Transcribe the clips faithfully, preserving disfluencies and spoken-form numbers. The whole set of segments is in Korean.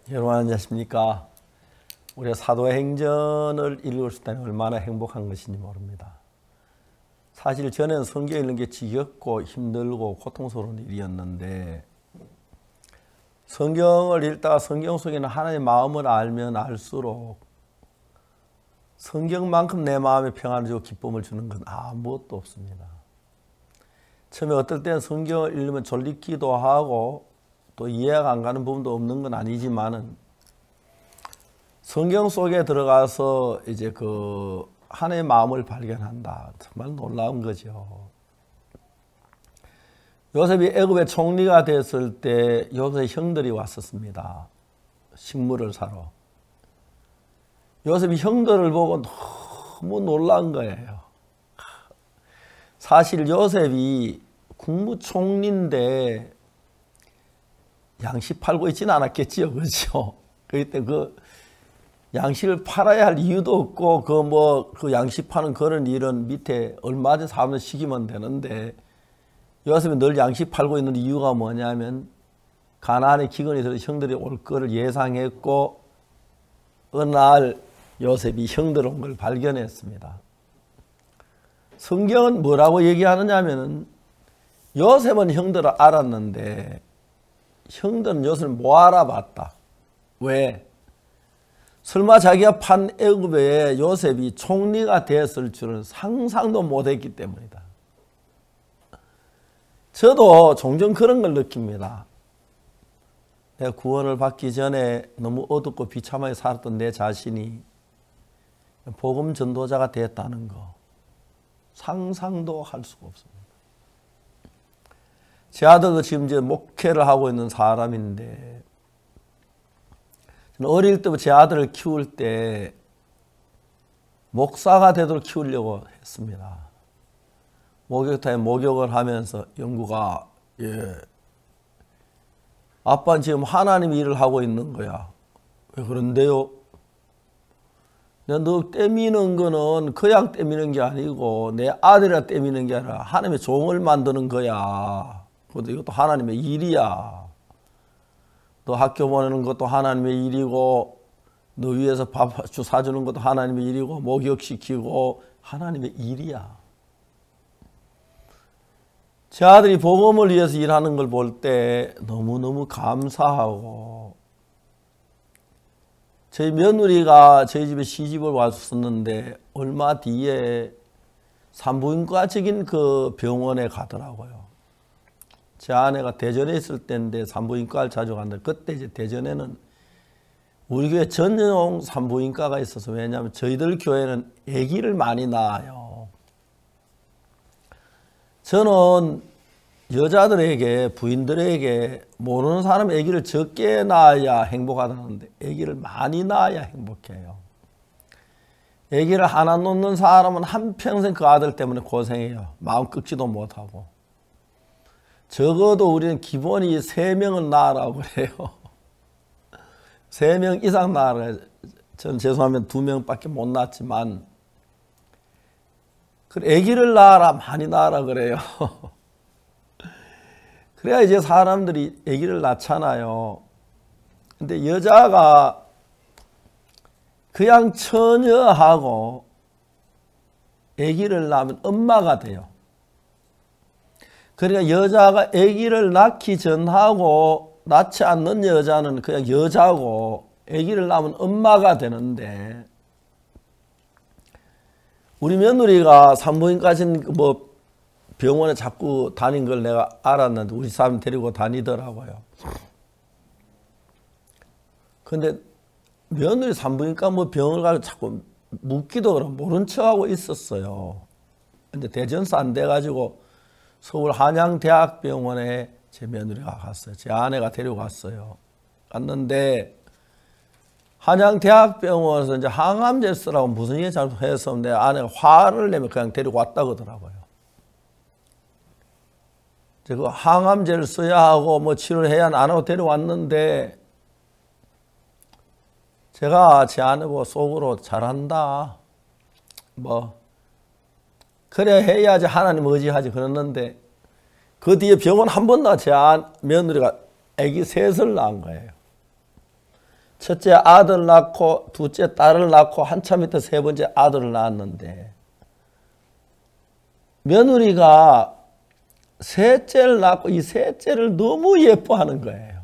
여러분 안녕하십니까? 우리가 사도행전을 읽을 수 있다니 얼마나 행복한 것인지 모릅니다. 사실 저는 성경 읽는 게 지겹고 힘들고 고통스러운 일이었는데 성경을 읽다가 성경 속에 있는 하나님의 마음을 알면 알수록 성경만큼 내 마음에 평안을 주고 기쁨을 주는 건 아무것도 없습니다. 처음에 어떨 때는 성경을 읽으면 졸리기도 하고 또 이해가 안 가는 부분도 없는 건 아니지만은 성경 속에 들어가서 이제 그 하나님의 마음을 발견한다. 정말 놀라운 거죠. 요셉이 애굽의 총리가 됐을 때 요셉의 형들이 왔었습니다. 식물을 사러. 요셉이 형들을 보고 너무 놀란 거예요. 사실 요셉이 국무총리인데 양식 팔고 있지는 않았겠지요. 그렇죠? 그때 그 양식을 팔아야 할 이유도 없고 그 뭐 그 양식 파는 그런 일은 밑에 얼마든지 사람을 시키면 되는데 요셉이 늘 양식 팔고 있는 이유가 뭐냐면 가나안의 기근이 들어 형들이 올 거를 예상했고 어느 날 요셉이 형들 온 걸 발견했습니다. 성경은 뭐라고 얘기하느냐면은 요셉은 형들을 알았는데 형들은 요셉을 못 알아봤다. 왜? 설마 자기가 판 애굽에 요셉이 총리가 됐을 줄은 상상도 못했기 때문이다. 저도 종종 그런 걸 느낍니다. 내가 구원을 받기 전에 너무 어둡고 비참하게 살았던 내 자신이 복음 전도자가 됐다는 거 상상도 할 수가 없습니다. 제 아들도 지금 이제 목회를 하고 있는 사람인데 저는 어릴 때부터 제 아들을 키울 때 목사가 되도록 키우려고 했습니다. 목욕탕에 목욕을 하면서 영구가 예, 아빠는 지금 하나님 일을 하고 있는 거야. 왜 그런데요? 너 떼미는 거는 그냥 떼미는 게 아니고 내 아들이라 떼미는 게 아니라 하나님의 종을 만드는 거야. 근데 이것도 하나님의 일이야. 너 학교 보내는 것도 하나님의 일이고 너 위에서 밥 사주는 것도 하나님의 일이고 목욕시키고 하나님의 일이야. 제 아들이 복음을 위해서 일하는 걸 볼 때 너무너무 감사하고 저희 며느리가 저희 집에 시집을 왔었는데 얼마 뒤에 산부인과적인 그 병원에 가더라고요. 제 아내가 대전에 있을 때인데 산부인과를 자주 갔는데 그때 이제 대전에는 우리 교회 전용 산부인과가 있어서 왜냐하면 저희들 교회는 아기를 많이 낳아요. 저는 여자들에게 부인들에게 모르는 사람 아기를 적게 낳아야 행복하다는데 아기를 많이 낳아야 행복해요. 아기를 하나 놓는 사람은 한평생 그 아들 때문에 고생해요. 마음 끄지도 못하고. 적어도 우리는 기본이 세 명을 낳으라고 그래요. 세 명 이상 낳으라. 저는 죄송하면 두 명밖에 못 낳았지만 그 아기를 낳아라 많이 낳으라 그래요. 그래야 이제 사람들이 아기를 낳잖아요. 근데 여자가 그냥 처녀하고 아기를 낳으면 엄마가 돼요. 그러니까 여자가 아기를 낳기 전하고 낳지 않는 여자는 그냥 여자고 아기를 낳으면 엄마가 되는데 우리 며느리가 산부인과진 뭐 병원에 자꾸 다닌 걸 내가 알았는데 우리 사람 데리고 다니더라고요. 근데 며느리 산부인과 뭐 병을 가서 자꾸 묻기도 그럼 모른 척하고 있었어요. 근데 대전서 안 돼가지고 서울 한양대학병원에 제 며느리가 갔어요. 제 아내가 데리고 갔어요. 갔는데 한양대학병원에서 이제 항암제를 쓰라고 무슨 얘기 잘못해서 내 아내가 화를 내면 그냥 데리고 왔다고 하더라고요. 그 항암제를 써야 하고 뭐 치료를 해야 안 하고 데려왔는데 제가 제 아내 보고 속으로 잘한다. 뭐 그래 해야지 하나님 의지하지 그랬는데 그 뒤에 병원 한 번 나 제 며느리가 아기 셋을 낳은 거예요. 첫째 아들 낳고 둘째 딸을 낳고 한참 있다 세 번째 아들을 낳았는데 며느리가 셋째를 낳고 이 셋째를 너무 예뻐하는 거예요.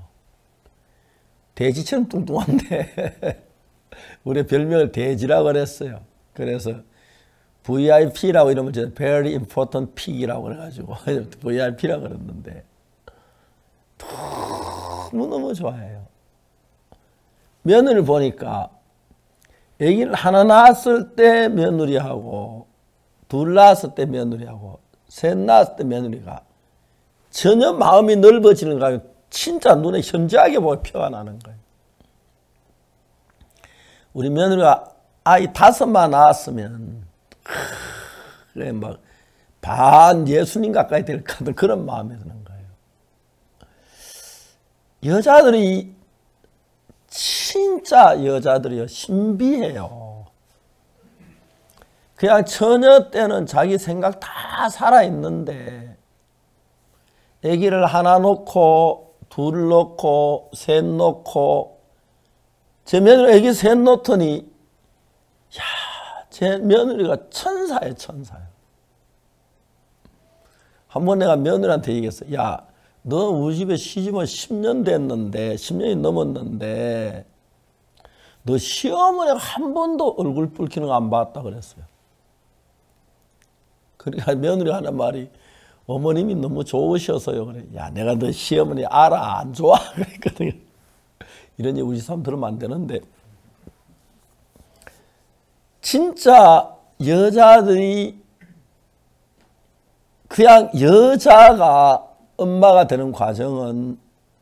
돼지처럼 뚱뚱한데 우리 별명을 돼지라고 그랬어요. 그래서 브이아이피라고 이러면 저는 Very Important Pig이라고 그래가지고 브이아이피라고 그랬는데 너무너무 좋아해요. 며느리를 보니까 아기를 하나 낳았을 때 며느리하고 둘 낳았을 때 며느리하고 셋 낳았을 때 며느리가 전혀 마음이 넓어지는 거예요. 진짜 눈에 현저하게 보여 표가 나는 거예요. 우리 며느리가 아이 다섯만 낳았으면 그래 막 반 예수님 가까이 될 것 같은 그런 마음이 드는 거예요. 여자들이 진짜 여자들이요 신비해요. 그냥 처녀 때는 자기 생각 다 살아있는데 아기를 하나 놓고 둘 놓고 셋 놓고 제 며느리 아기 셋 놓더니 야, 제 며느리가 천사예요 천사예요. 한번 내가 며느리한테 얘기했어. 야, 너 우리 집에 시집은 십 년 됐는데 십 년이 넘었는데 너 시어머니가 한 번도 얼굴 붉히는 거 안 봤다 그랬어요. 그러니까 며느리가 하는 말이 어머님이 너무 좋으셔서요. 그래. 야, 내가 너 시어머니 알아 안 좋아 그랬거든요. 이런 얘기 우리 사람 들으면 안 되는데 진짜 여자들이 그냥 여자가 엄마가 되는 과정은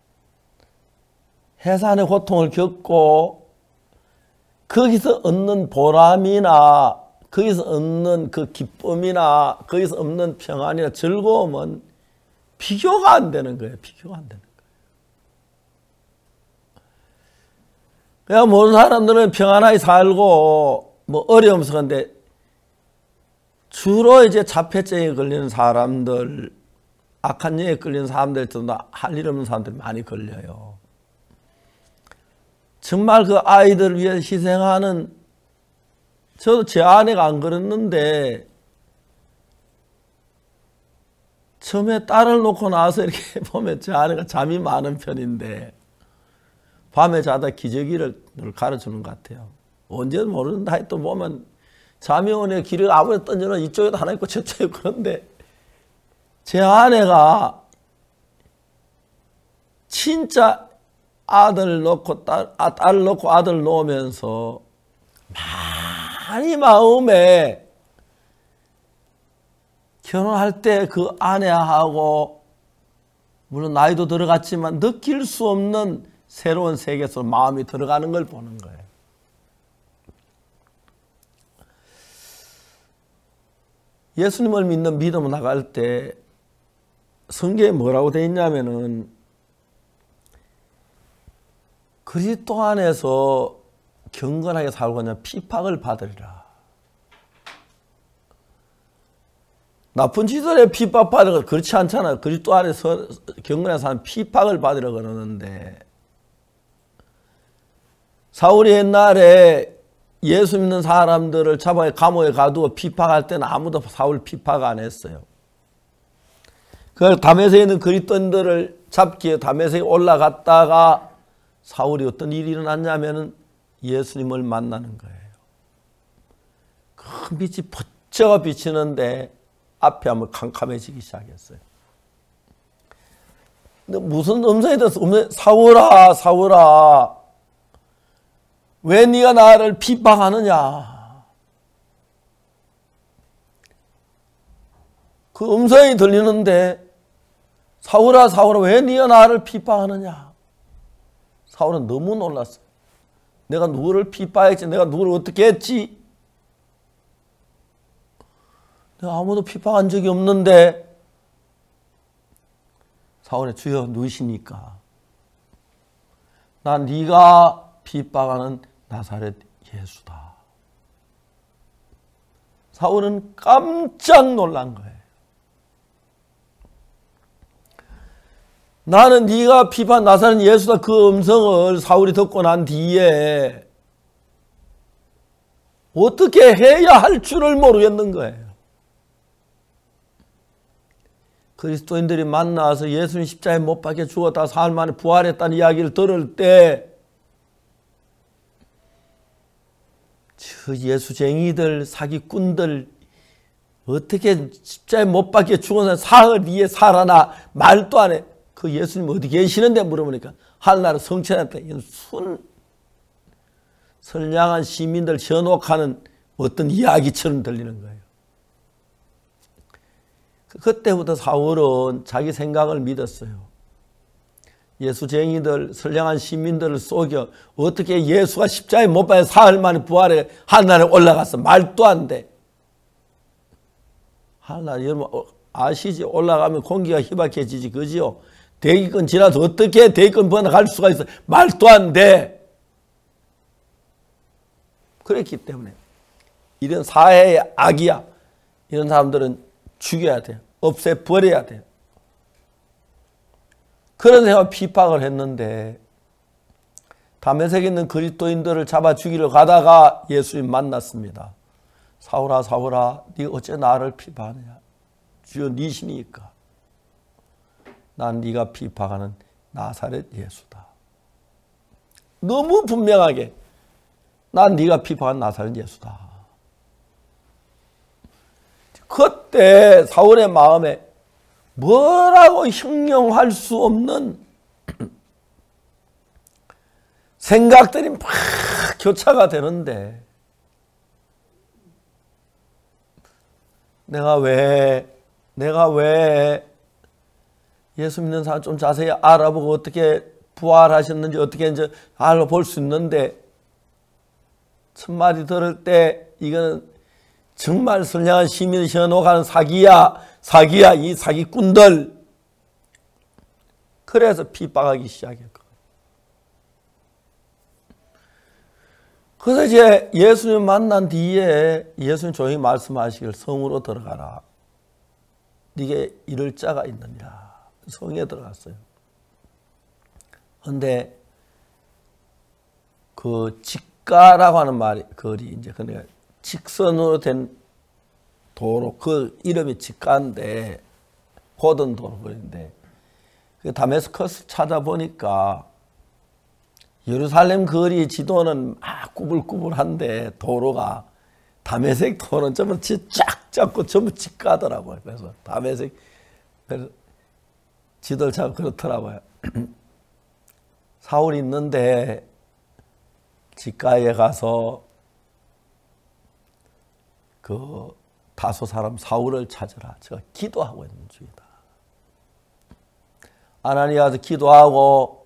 해산의 고통을 겪고 거기서 얻는 보람이나 거기서 얻는 그 기쁨이나 거기서 얻는 평안이나 즐거움은 비교가 안 되는 거예요. 비교가 안 되는 거예요. 그냥 모든 사람들은 평안하게 살고 뭐 어려움 없었는데 주로 이제 자폐증에 걸리는 사람들, 악한 영에 걸리는 사람들도 할 일 없는 사람들이 많이 걸려요. 정말 그 아이들을 위해 희생하는 저도 제 아내가 안 그랬는데 처음에 딸을 놓고 나서 이렇게 보면 제 아내가 잠이 많은 편인데 밤에 자다 기저귀를 가르쳐주는 것 같아요. 언제는 모르는데 또 보면 잠이 오네 기를 아무리 던져놓은 이쪽에도 하나 있고 저쪽에 그런데 제 아내가 진짜 아들 놓고 딸, 아, 딸 놓고 아들 놓으면서 많이 마음에 결혼할 때 그 아내하고 물론 나이도 들어갔지만 느낄 수 없는 새로운 세계에서 마음이 들어가는 걸 보는 거예요. 예수님을 믿는 믿음 나갈 때 성경에 뭐라고 되어 있냐면은 그리스도 안에서 경건하게 살고 그냥 핍박을 받으리라. 나쁜 짓을 해 핍박받는 건 그렇지 않잖아요. 그리스도 안에서 경건하게 사는 핍박을 받으라 그러는데 사울이 옛날에 예수 믿는 사람들을 잡아 감옥에 가두고 핍박할 때는 아무도 사울 핍박 안 했어요. 그 다메섹에 있는 그리스도인들을 잡기 위해 다메섹에 올라갔다가 사울이 어떤 일이 일어났냐면은 예수님을 만나는 거예요. 큰 빛이 번쩍 비치는데 앞에 한번 캄캄해지기 시작했어요. 근데 무슨 음성이 들었어? 사울아, 사울아, 왜 네가 나를 핍박하느냐? 그 음성이 들리는데 사울아, 사울아, 왜 네가 나를 핍박하느냐? 사울은 너무 놀랐어요. 내가 누구를 핍박했지? 내가 누구를 어떻게 했지? 내가 아무도 핍박한 적이 없는데 사울의 주여 누구시니까? 난 네가 핍박하는 나사렛 예수다. 사울은 깜짝 놀란 거예요. 나는 네가 비판 나사렛 예수다 그 음성을 사울이 듣고 난 뒤에 어떻게 해야 할 줄을 모르겠는 거예요. 그리스도인들이 만나서 예수님 십자가에 못 박혀 죽었다 사흘 만에 부활했다는 이야기를 들을 때 저 예수쟁이들 사기꾼들 어떻게 십자가에 못 박혀 죽어서 사흘 뒤에 살아나 말도 안 해. 그 예수님 어디 계시는데 물어보니까 하늘나라 성천했다. 이건 순 선량한 시민들 현혹하는 어떤 이야기처럼 들리는 거예요. 그때부터 사울은 자기 생각을 믿었어요. 예수쟁이들 선량한 시민들을 속여 어떻게 예수가 십자가에 못 박혀 사흘 만에 부활해 하늘나라에 올라갔어. 말도 안 돼. 하늘나라 여러분 아시지? 올라가면 공기가 희박해지지 그지요? 대기권 지나서 어떻게 대기권 번호갈 수가 있어. 말도 안 돼. 그랬기 때문에 이런 사회의 악이야. 이런 사람들은 죽여야 돼요. 없애버려야 돼요. 그런 생각 비판을 했는데 다메섹에 있는 그리스도인들을 잡아 죽이러 가다가 예수님 만났습니다. 사울아 사울아 네가 어째 나를 비판하냐. 주여 니시니까. 난 네가 비판하는 나사렛 예수다. 너무 분명하게 난 네가 비판한 나사렛 예수다. 그때 사울의 마음에 뭐라고 형용할 수 없는 생각들이 막 교차가 되는데 내가 왜 내가 왜 예수 믿는 사람 좀 자세히 알아보고 어떻게 부활하셨는지 어떻게 이제 알아볼 수 있는데 첫 마디 들을 때 이거는 정말 선량한 시민을 현혹하는 사기야 사기야 이 사기꾼들. 그래서 핍박하기 시작했고 그래서 이제 예수님 만난 뒤에 예수님 조용히 말씀하시길 성으로 들어가라. 네게 이를 자가 있느니라. 성에 들어갔어요. 그런데 그 직가라고 하는 말이 거리 이제 그러니까 직선으로 된 도로 그 이름이 직가인데 고든 도로인데 그 다메스커스 찾아보니까 예루살렘 거리 지도는 막 꾸불꾸불한데 도로가 다메섹 도로는 전부 쫙 잡고 전부 직가더라고요. 그래서 다메섹 그래서 지도를 찾고 그렇더라고요. 사울이 있는데 직가에 가서 그 다소 사람 사울을 찾으라. 제가 기도하고 있는 중이다. 아나니아서 기도하고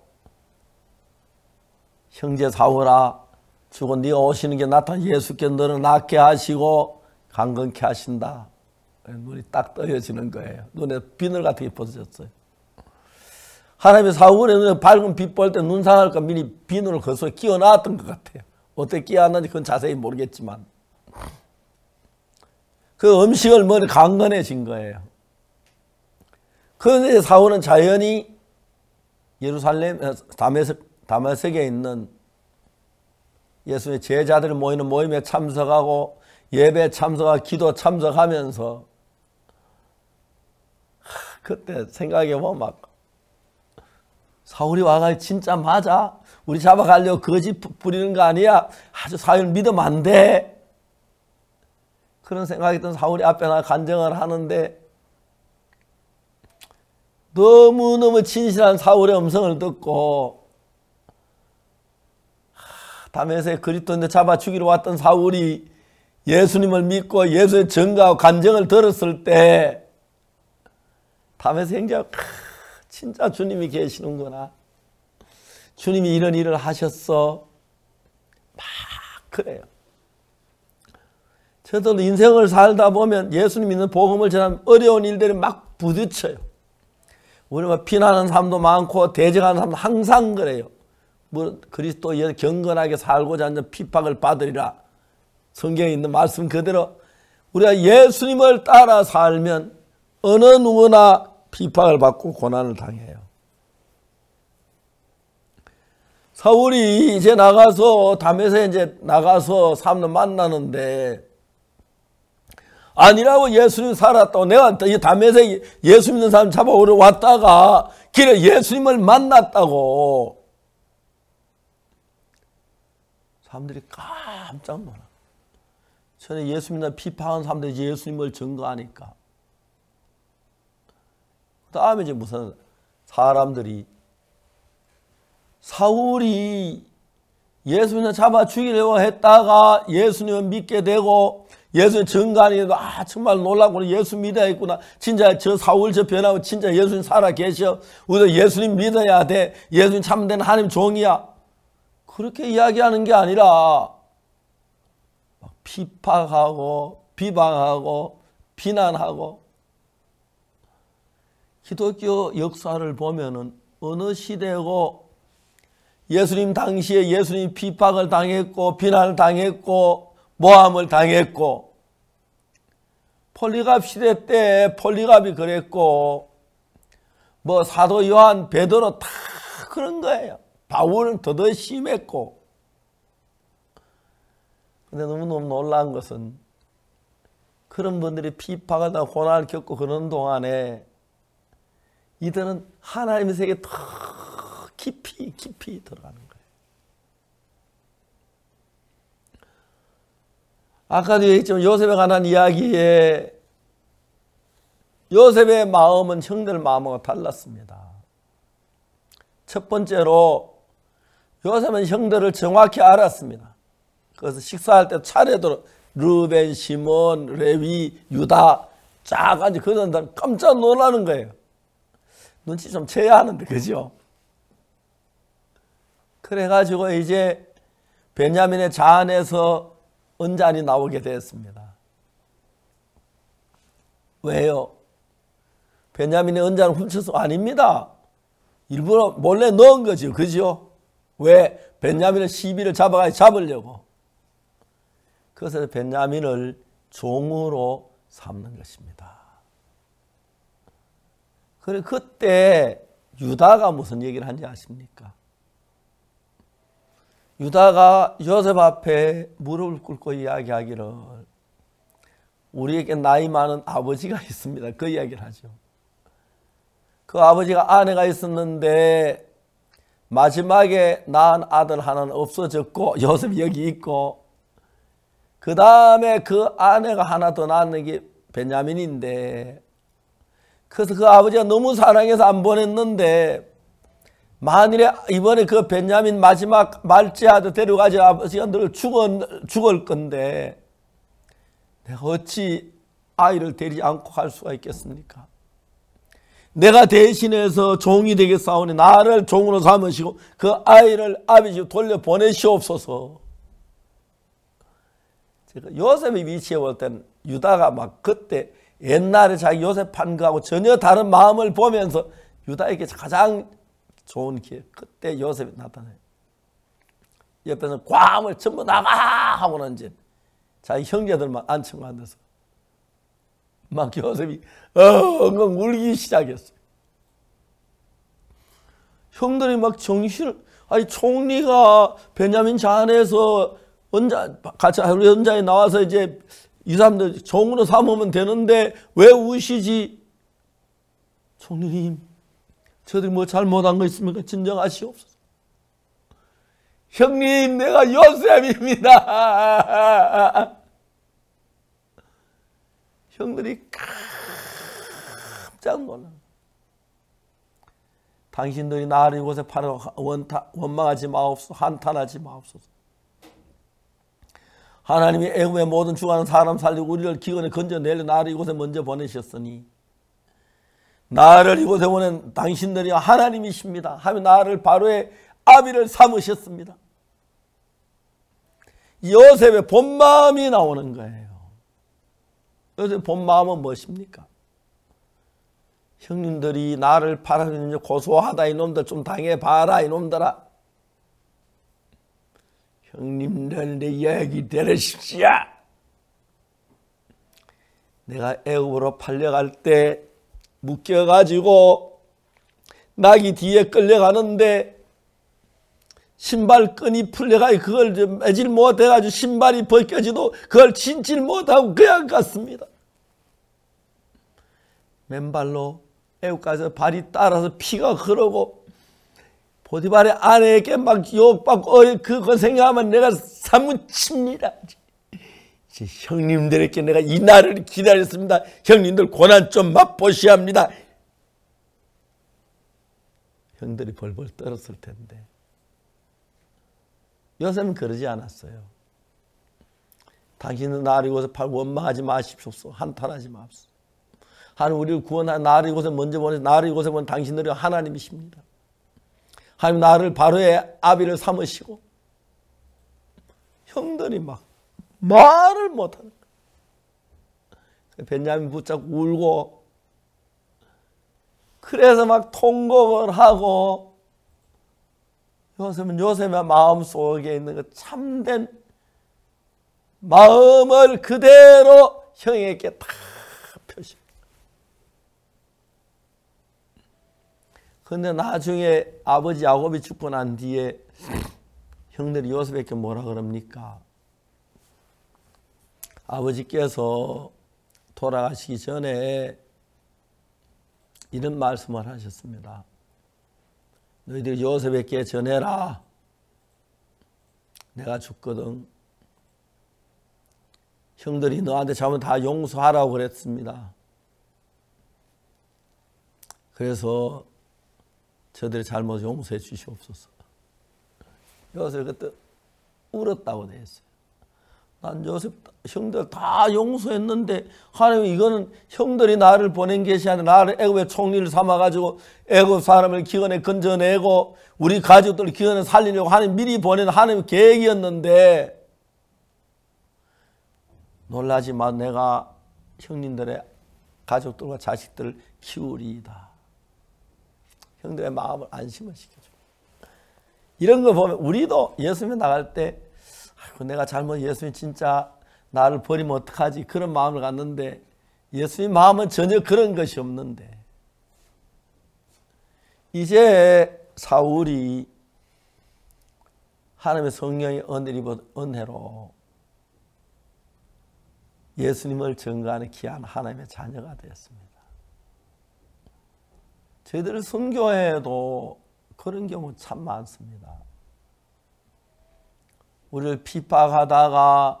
형제 사울아 주고 네가 오시는 게 나타나 예수께 너를 낫게 하시고 강건케 하신다. 눈이 딱 떠여지는 거예요. 눈에 비늘 같은 게 벗어졌어요. 하나님의 사울의 눈에 밝은 빛 볼 때 눈 상할까 미리 비늘을 그 속에 끼워놨던 것 같아요. 어떻게 끼워놨는지 그건 자세히 모르겠지만 그 음식을 먹으니 강건해진 거예요. 그런데 사울은 자연히 예루살렘 다메섹, 다메섹에 있는 예수의 제자들 모이는 모임에 참석하고 예배 참석하고 기도 참석하면서 그때 생각해보면 막 사울이 와가 진짜 맞아? 우리 잡아가려고 거짓 부리는 거 아니야? 아주 사울 믿으면 안 돼. 그런 생각이 든 사울이 앞에 나 간증을 하는데 너무너무 진실한 사울의 음성을 듣고 다메섹 그리스도인들 잡아 죽이러 왔던 사울이 예수님을 믿고 예수의 증거하고 간증을 들었을 때 다메섹 형제가 진짜 주님이 계시는구나. 주님이 이런 일을 하셨어. 막 그래요. 저도 인생을 살다 보면 예수님 믿는 복음을 전하면 어려운 일들이 막 부딪혀요. 우리가 피나는 사람도 많고 대적하는 사람도 항상 그래요. 뭐 그리스도에 경건하게 살고자 하는 핍박을 받으리라. 성경에 있는 말씀 그대로 우리가 예수님을 따라 살면 어느 누구나 핍박을 받고 고난을 당해요. 사울이 이제 나가서 담에서 이제 나가서 사람들 만나는데 아니라고 예수님 살았다고 내가 이 담에서 예수 믿는 사람 잡아오러 왔다가 길에 예수님을 만났다고 사람들이 깜짝 놀라. 전에 예수 믿는 비판한 사람들이 예수님을 증거하니까 그 다음에 이제 무슨 사람들이 사울이 예수님을 잡아 죽이려고 했다가 예수님을 믿게 되고 예수님 증거하니까 아 정말 놀라고 예수 믿어야겠구나. 진짜 저 사울 저 변하고 진짜 예수님 살아 계셔. 우리도 예수님 믿어야 돼. 예수님 참된 하나님 종이야. 그렇게 이야기하는 게 아니라 막 피파하고 비방하고 비난하고 기독교 역사를 보면은 어느 시대고 예수님 당시에 예수님 비방을 당했고 비난을 당했고 모함을 당했고 폴리갑 시대 때 폴리갑이 그랬고 뭐 사도 요한 베드로 다 그런 거예요. 바울은 더더 심했고. 근데 너무너무 놀라운 것은 그런 분들이 비판을 다 고난을 겪고 그런 동안에 이들은 하나님의 세계에 더 깊이 깊이 들어가는 거예요. 아까도 얘기했지만 요셉에 관한 이야기에 요셉의 마음은 형들 마음과 달랐습니다. 첫 번째로 요셉은 형들을 정확히 알았습니다. 그래서 식사할 때 차례대로 르벤, 시몬, 레위, 유다 쫙 앉아 그 사람들 깜짝 놀라는 거예요. 눈치 좀 채야 하는데 그죠? 그래가지고 이제 베냐민의 잔에서 은잔이 나오게 됐습니다. 왜요? 베냐민의 은잔을 훔쳐서 아닙니다. 일부러 몰래 넣은 거죠. 그죠? 왜? 베냐민을 시비를 잡아가 잡으려고. 그래서 베냐민을 종으로 삼는 것입니다. 그래 그때 유다가 무슨 얘기를 한지 아십니까? 유다가 요셉 앞에 무릎을 꿇고 이야기하기를 우리에게 나이 많은 아버지가 있습니다. 그 이야기를 하죠. 그 아버지가 아내가 있었는데 마지막에 낳은 아들 하나는 없어졌고 요셉이 여기 있고 그 다음에 그 아내가 하나 더 낳는 게 베냐민인데 그래서 그 아버지가 너무 사랑해서 안 보냈는데 만일에 이번에 그 베냐민 마지막 말째 아들 데려가지 아버지가 늘 죽을, 죽을 건데 내가 어찌 아이를 데리지 않고 갈 수가 있겠습니까? 내가 대신해서 종이 되겠사오니 나를 종으로 삼으시고 그 아이를 아버지 돌려보내시옵소서. 제가 요셉의 위치에 볼 때는 유다가 막 그때 옛날에 자기 요셉 판 거하고 전혀 다른 마음을 보면서 유다에게 가장 좋은 기회 그때 요셉이 나타나요. 옆에서 괌을 전부 나가 하고는 이제 자기 형제들만 앉혀가 앉아서 막 요셉이 엉엉 울기 시작했어요. 형들이 막 정신을 아니 총리가 베냐민 잔에서 언자 같이 우리 언자에 나와서 이제 이 사람들 종으로 삼으면 되는데 왜 우시지? 총리님 저들이 뭐 잘못한 거 있습니까? 진정하시옵소서. 형님 내가 요셉입니다. 형들이 깜짝 놀라. 당신들이 나를 이곳에 팔아 원망하지 마옵소서. 한탄하지 마옵소서. 하나님이 애굽의 모든 죽어가는 사람 살리고 우리를 기근에 건져내려 나를 이곳에 먼저 보내셨으니 나를 이곳에 보낸 당신들이 하나님이십니다 하며 나를 바로의 아비를 삼으셨습니다. 요셉의 본 마음이 나오는 거예요. 요셉의 본 마음은 무엇입니까? 형님들이 나를 팔아주는 고소하다 이놈들 좀 당해봐라 이놈들아. 형님들 내 이야기 들으십시오. 내가 애굽으로 팔려갈 때 묶여가지고 나귀 뒤에 끌려가는데 신발끈이 풀려가지고 그걸 좀 매질 못해가지고 신발이 벗겨지도 그걸 신질 못하고 그냥 갔습니다. 맨발로 애국가서 발이 따라서 피가 흐르고 보디발의 아내에게 막 욕받고 어, 그거 생각하면 내가 사무칩니다. 형님들에게 내가 이 날을 기다렸습니다. 형님들 고난 좀 맛보셔야 합니다. 형들이 벌벌 떨었을 텐데 요새는 그러지 않았어요. 당신은 나를 이곳에 팔고 원망하지 마십시오. 한탄하지 마십시오. 하나님 우리를 구원한 나를 이곳에 먼저 보내서 나를 이곳에 보낸 당신들이 하나님이십니다. 하나님 나를 바로의 아비를 삼으시고 형들이 막 말을 못하는 거예요. 베냐민 붙잡고 울고 그래서 막 통곡을 하고 요셉은 요셉의 마음속에 있는 그 참된 마음을 그대로 형에게 다 표시. 그런데 나중에 아버지 야곱이 죽고 난 뒤에 형들이 요셉에게 뭐라 그럽니까? 아버지께서 돌아가시기 전에 이런 말씀을 하셨습니다. 너희들이 요셉에게 전해라. 내가 죽거든. 형들이 너한테 잘못 다 용서하라고 그랬습니다. 그래서 저들의 잘못 용서해 주시옵소서. 요셉이 그때 울었다고 되어 있어요. 난 요셉 형들 다 용서했는데 하나님 이거는 형들이 나를 보낸 것이 아니라 나를 애굽의 총리를 삼아가지고 애굽 사람을 기근에 건져내고 우리 가족들을 기근에 살리려고 하나님 미리 보낸 하나님 계획이었는데 놀라지 마. 내가 형님들의 가족들과 자식들을 키우리이다. 형들의 마음을 안심을 시켜줘. 이런 거 보면 우리도 예수님 나갈 때 아이고 내가 잘못 예수님 진짜 나를 버리면 어떡하지 그런 마음을 갖는데 예수님 마음은 전혀 그런 것이 없는데 이제 사울이 하나님의 성령의 은혜를 입은 은혜로 예수님을 증거하는 귀한 하나님의 자녀가 되었습니다. 저희들 선교회에도 그런 경우 참 많습니다. 우리를 핍박하다가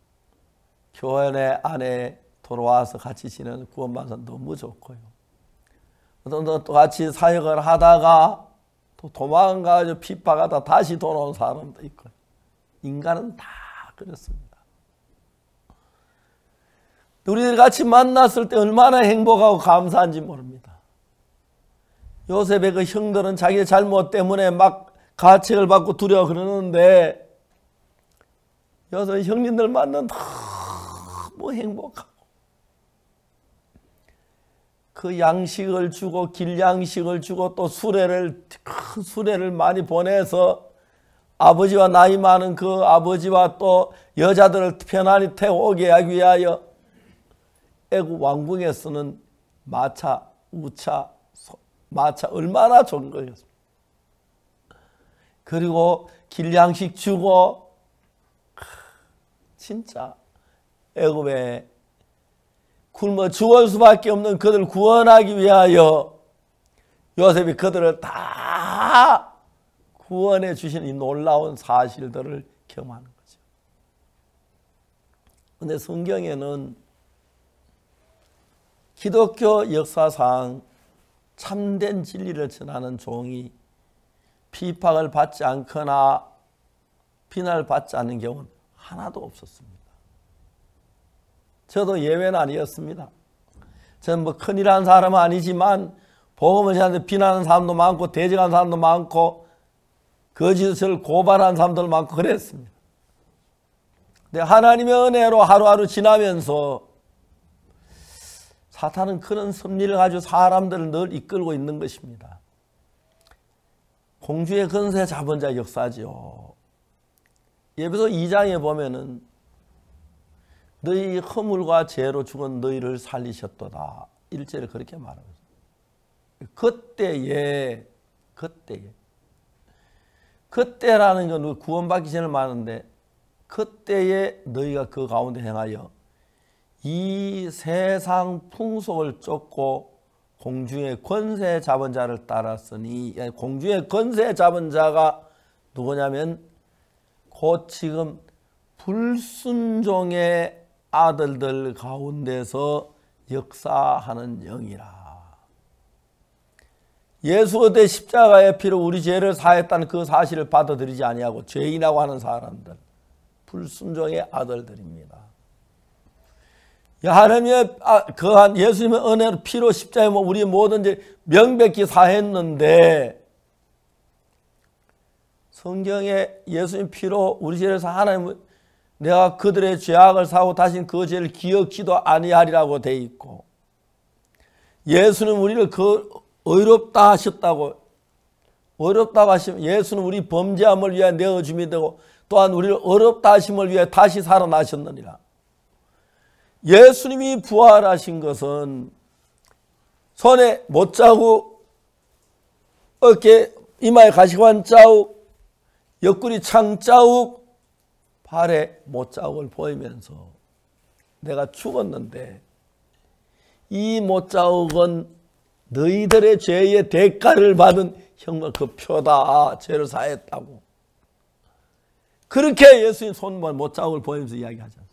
교회 안에 돌아와서 같이 지내는 구원받아서 너무 좋고요. 또 같이 사역을 하다가 또 도망가서 핍박하다 다시 돌아온 사람도 있고요. 인간은 다 그렇습니다. 우리들 같이 만났을 때 얼마나 행복하고 감사한지 모릅니다. 요셉의 그 형들은 자기의 잘못 때문에 막 가책을 받고 두려워 그러는데 요셉 형님들 만나면 너무 행복하고 그 양식을 주고 길양식을 주고 또 수레를 큰 수레를 많이 보내서 아버지와 나이 많은 그 아버지와 또 여자들을 편안히 태우게 하기 위하여 애국 왕궁에 쓰는 마차, 우차, 마차 얼마나 좋은 거였습니까? 그리고 길양식 주고 진짜 애굽에 굶어 죽을 수밖에 없는 그들을 구원하기 위하여 요셉이 그들을 다 구원해 주시는 이 놀라운 사실들을 경험하는 거죠. 그런데 성경에는 기독교 역사상 참된 진리를 전하는 종이 비박을 받지 않거나 비난을 받지 않는 경우는 하나도 없었습니다. 저도 예외는 아니었습니다. 저는 뭐 큰일한 사람은 아니지만 복음을 전하는데 비난하는 사람도 많고 대적하는 사람도 많고 거짓으로 저를 고발하는 사람도 많고 그랬습니다. 근데 하나님의 은혜로 하루하루 지나면서 사탄은 그런 섭리를 가지고 사람들을 늘 이끌고 있는 것입니다. 공주의 건세 잡은 자 역사지요. 예배소 이 장에 보면은 너희 허물과 죄로 죽은 너희를 살리셨도다. 일제를 그렇게 말하고 있어요. 그때에 그때에 그때라는 건 구원받기 전에 말하는데 그때에 너희가 그 가운데 행하여 이 세상 풍속을 쫓고 공중의 권세 잡은 자를 따랐으니, 공중의 권세 잡은 자가 누구냐면 곧 지금 불순종의 아들들 가운데서 역사하는 영이라. 예수 그때 십자가의 피로 우리 죄를 사했다는 그 사실을 받아들이지 아니하고 죄인이라고 하는 사람들, 불순종의 아들들입니다. 하나님의 그한 예수님의 은혜로 피로 십자가에 우리 모든 죄 명백히 사했는데, 성경에 예수님 피로 우리 죄를 사 하나님 내가 그들의 죄악을 사고 다시는 그 죄를 기억지도 아니하리라고 돼 있고, 예수는 우리를 그 의롭다 하셨다고, 의롭다고 하시면 예수는 우리 범죄함을 위해 내어줌이 되고 또한 우리를 의롭다 하심을 위해 다시 살아나셨느니라. 예수님이 부활하신 것은 손에 못자국, 어깨 이마에 가시관 자국, 옆구리 창 자국, 발에 못자국을 보이면서 내가 죽었는데 이 못자국은 너희들의 죄의 대가를 받은 형벌 그 표다. 죄를 사했다고. 그렇게 예수님 손만 못자국을 보이면서 이야기하지 않습니까?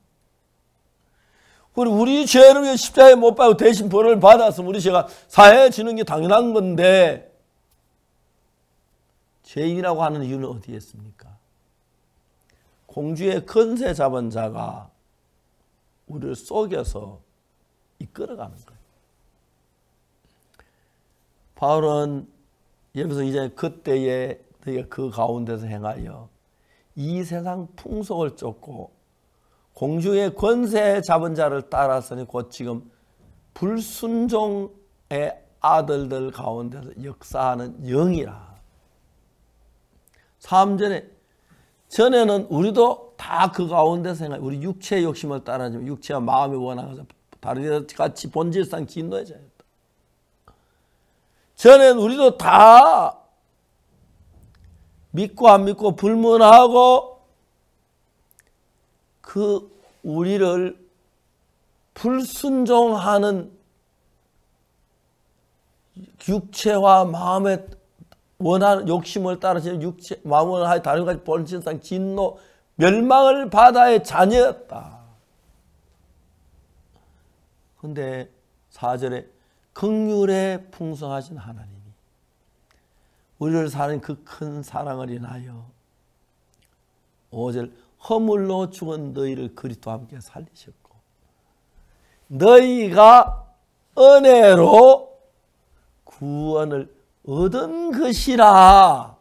우리 죄를 위해 십자가에 못 박고 대신 벌을 받아서 우리 죄가 사해지는 게 당연한 건데, 죄인이라고 하는 이유는 어디에 있습니까? 공주의 권세 잡은 자가 우리를 속여서 이끌어가는 거예요. 바울은 여기서 이제 그때에 너희가 그 가운데서 행하여 이 세상 풍속을 쫓고 공중의 권세 잡은 자를 따라서니 곧 지금 불순종의 아들들 가운데서 역사하는 영이라. 삼 절에 전에는 우리도 다 그 가운데서 행하여 우리 육체의 욕심을 따라하지만 육체와 마음이 원하서 다른 같이 본질상 진노해져야 했다. 전에는 우리도 다 믿고 안 믿고 불문하고 그 우리를 불순종하는 육체와 마음의 원하는 욕심을 따라서 육체, 마음을 하여 다른 가지 본질상 진노, 멸망을 바다의 자녀였다. 그런데 사 절에 긍휼에 풍성하신 하나님이 우리를 사는 그 큰 사랑을 인하여 오 절 허물로 죽은 너희를 그리스도와 함께 살리셨고 너희가 은혜로 구원을 얻은 것이라.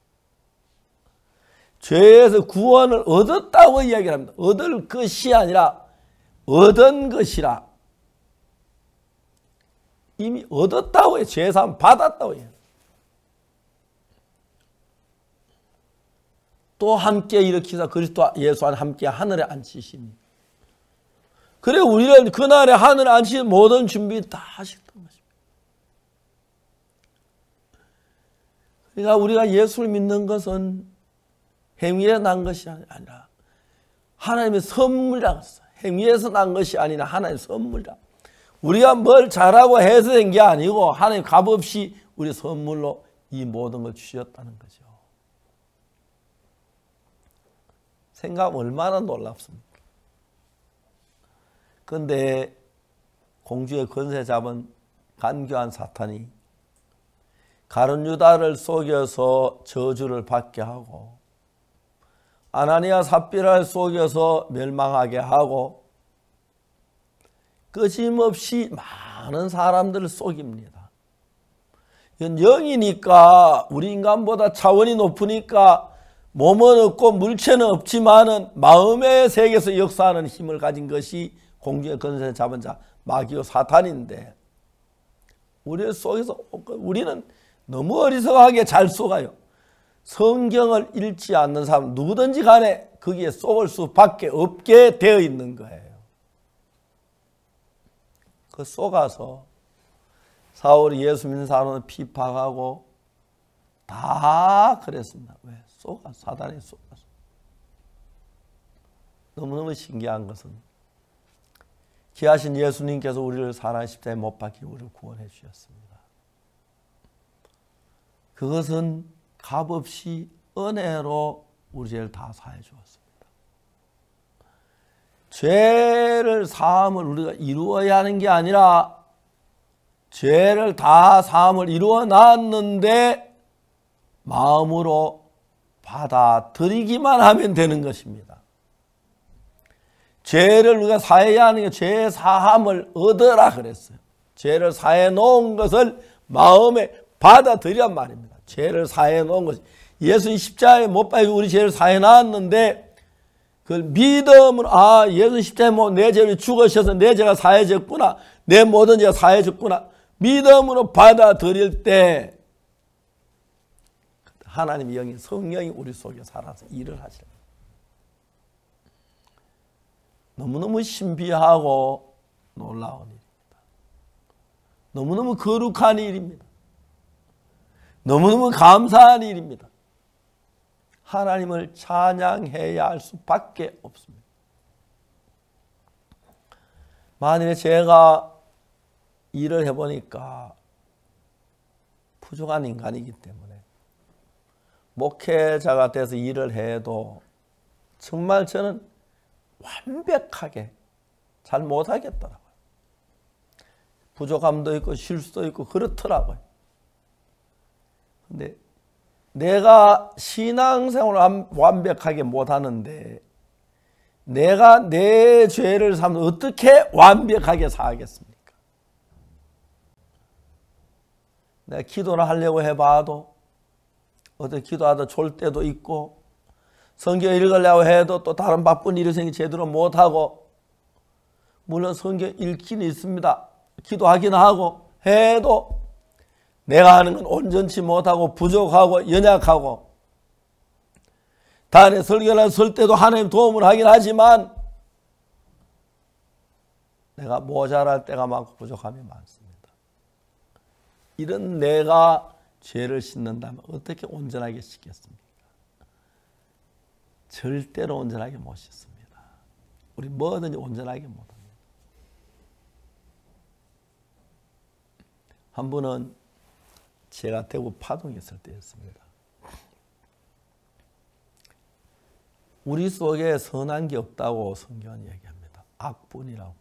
죄에서 구원을 얻었다고 이야기를 합니다. 얻을 것이 아니라 얻은 것이라. 이미 얻었다고 해요. 죄사함 받았다고 해요. 또 함께 일으키사 그리스도 예수 안에 함께 하늘에 앉히시니. 그래 우리는 그날에 하늘에 앉히신 모든 준비 다 하셨던 것입니다. 그러니까 우리가 예수를 믿는 것은 행위에 난 것이 아니라 하나님의 선물이라고 했어요. 행위에서 난 것이 아니라 하나님의 선물이라. 우리가 뭘 잘하고 해서 된 게 아니고 하나님 값없이 우리 선물로 이 모든 걸 주셨다는 거죠. 생각 얼마나 놀랍습니까? 그런데 공주의 권세 잡은 간교한 사탄이 가룟 유다를 속여서 저주를 받게 하고 아나니아 삽비라를 속여서 멸망하게 하고 끊임없이 많은 사람들을 속입니다. 이건 영이니까 우리 인간보다 차원이 높으니까 몸은 없고 물체는 없지만은 마음의 세계에서 역사하는 힘을 가진 것이 공중의 권세 잡은 자 마귀요 사탄인데 우리 속에서 우리는 너무 어리석하게 잘 속아요. 성경을 읽지 않는 사람 누구든지 간에 거기에 속을 수밖에 없게 되어 있는 거예요. 그 속아서 사울이 예수 믿는 사람을 핍박하고 다 그랬습니다. 왜? 쏘가 사단이 쏘가서. 너무너무 신기한 것은 귀하신 예수님께서 우리를 사랑의 십자가에 못 박혀 우리를 구원해 주셨습니다. 그것은 값없이 은혜로 우리 죄를 다 사해 주었습니다. 죄를 사함을 우리가 이루어야 하는 게 아니라 죄를 다 사함을 이루어 놨는데 마음으로 받아들이기만 하면 되는 것입니다. 죄를 우리가 사해야 하는 게 죄 사함을 얻으라 그랬어요. 죄를 사해 놓은 것을 마음에 받아들이란 말입니다. 죄를 사해 놓은 것이 예수님 십자가에 못 박혀 우리 죄를 사해 놨는데 그걸 믿음으로 아 예수님 십자가에 뭐 내 죄를 죽으셔서 내 죄가 사해졌구나. 내 모든 죄가 사해졌구나. 믿음으로 받아들일 때 하나님의 영이 성령이 우리 속에 살아서 일을 하시는 너무너무 신비하고 놀라운 일입니다. 너무너무 거룩한 일입니다. 너무너무 감사한 일입니다. 하나님을 찬양해야 할 수밖에 없습니다. 만일에 제가 일을 해보니까 부족한 인간이기 때문에 목회자가 돼서 일을 해도 정말 저는 완벽하게 잘 못하겠더라고요. 부족함도 있고 실수도 있고 그렇더라고요. 근데 내가 신앙생활을 완벽하게 못하는데 내가 내 죄를 삼는 어떻게 완벽하게 사겠습니까? 내가 기도를 하려고 해봐도 어떻게 기도하다 졸 때도 있고 성경 읽으려고 해도 또 다른 바쁜 일이 생기 제대로 못하고 물론 성경 읽기는 있습니다. 기도하긴 하고 해도 내가 하는 건 온전치 못하고 부족하고 연약하고 다음에 설교를 설 때도 하나님 도움을 하긴 하지만 내가 모자랄 때가 많고 부족함이 많습니다. 이런 내가 죄를 씻는다면 어떻게 온전하게 씻겠습니까? 절대로 온전하게 못 씻습니다. 우리 뭐든지 온전하게 못합니다. 한 분은 제가 대구 파동에 있을 때였습니다. 우리 속에 선한 게 없다고 성경은 얘기합니다. 악뿐이라고.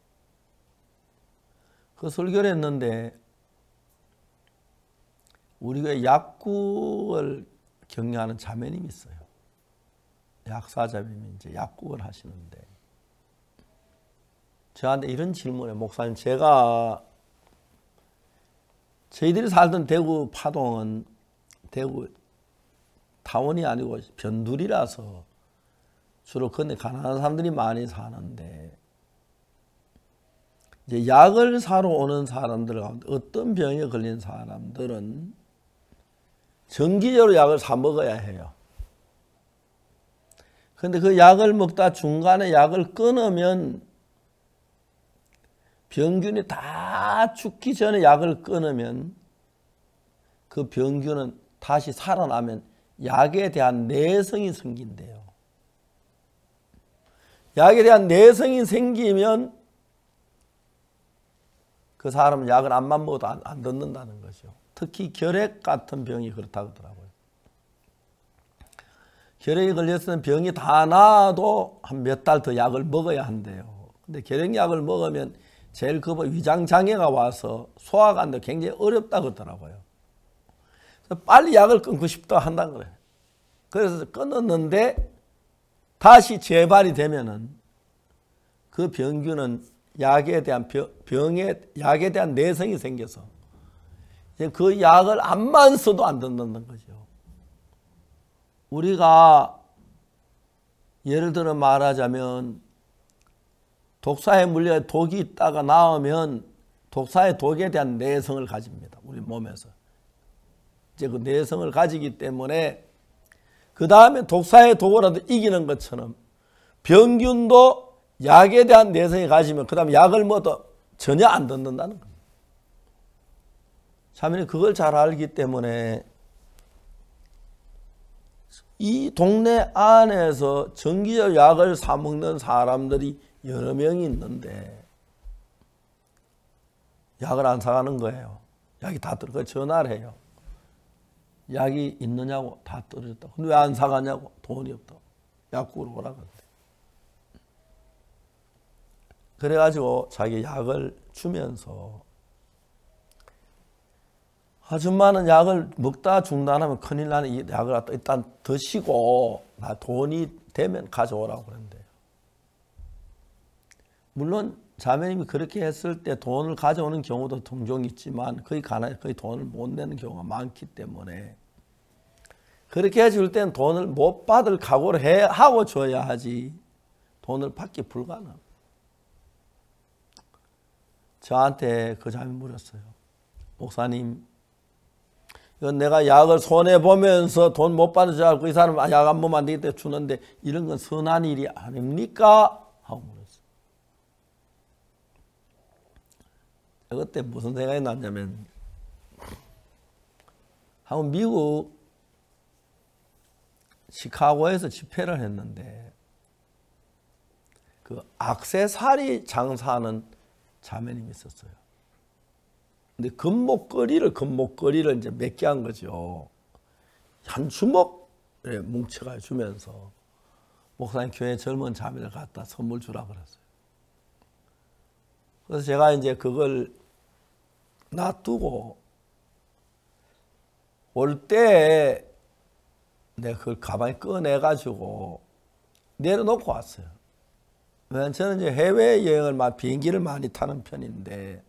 그 설교를 했는데 우리가 약국을 경영하는 자매님이 있어요. 약사자매님이 이제 약국을 하시는데 저한테 이런 질문을 목사님 제가 저희들이 살던 대구 파동은 대구 타운이 아니고 변두리라서 주로 근데 가난한 사람들이 많이 사는데 이제 약을 사러 오는 사람들 가운데 어떤 병에 걸린 사람들은 정기적으로 약을 사 먹어야 해요. 그런데 그 약을 먹다 중간에 약을 끊으면 병균이 다 죽기 전에 약을 끊으면 그 병균은 다시 살아나면 약에 대한 내성이 생긴대요. 약에 대한 내성이 생기면 그 사람은 약을 안만 먹어도 안, 안 듣는다는 거죠. 특히 결핵 같은 병이 그렇다고 하더라고요. 결핵이 걸렸으면 병이 다 나아도 한 몇 달 더 약을 먹어야 한대요. 근데 결핵약을 먹으면 제일 급한 위장장애가 와서 소화가 안 돼 굉장히 어렵다고 하더라고요. 그래서 빨리 약을 끊고 싶다 한다는 거예요. 그래서 끊었는데 다시 재발이 되면은 그 병균은 약에 대한 병, 병에 약에 대한 내성이 생겨서 그 약을 안만 써도 안 듣는다는 거죠. 우리가 예를 들어 말하자면 독사에 물려 독이 있다가 나오면 독사의 독에 대한 내성을 가집니다. 우리 몸에서. 이제 그 내성을 가지기 때문에 그 다음에 독사의 독이라도 이기는 것처럼 병균도 약에 대한 내성이 가지면 그 다음에 약을 먹어도 전혀 안 듣는다는 겁니다. 자매는 그걸 잘 알기 때문에 이 동네 안에서 정기적 약을 사 먹는 사람들이 여러 명이 있는데 약을 안 사가는 거예요. 약이 다 떨어져. 전화를 해요. 약이 있느냐고. 다 떨어졌다. 근데 왜 안 사가냐고. 돈이 없다. 약국으로 오라 그런대. 그래가지고 자기 약을 주면서 아줌마는 약을 먹다 중단하면 큰일 나는 이 약을 갖다 일단 드시고 나 돈이 되면 가져오라고 그런대요. 물론 자매님이 그렇게 했을 때 돈을 가져오는 경우도 종종 있지만 거의 가난해 거의 돈을 못 내는 경우가 많기 때문에 그렇게 해줄 땐 돈을 못 받을 각오를 해 하고 줘야 하지 돈을 받기 불가능. 저한테 그 자매 물었어요. 목사님, 이건 내가 약을 손해 보면서 돈 못 받는 줄 알고 이 사람 약 안 먹으면 안 되겠다 주는데 이런 건 선한 일이 아닙니까? 하고 물었어요. 그때 무슨 생각이 났냐면 한번 미국 시카고에서 집회를 했는데 그 액세서리 장사하는 자매님이 있었어요. 근데 금목걸이를 금목걸이를 이제 몇 개 한 거죠. 한 주먹에 뭉쳐가 주면서 목사님 교회 젊은 자매를 갖다 선물 주라 그랬어요. 그래서 제가 이제 그걸 놔두고 올 때 내가 그걸 가방에 꺼내가지고 내려놓고 왔어요. 왜냐면 저는 이제 해외여행을 막 비행기를 많이 타는 편인데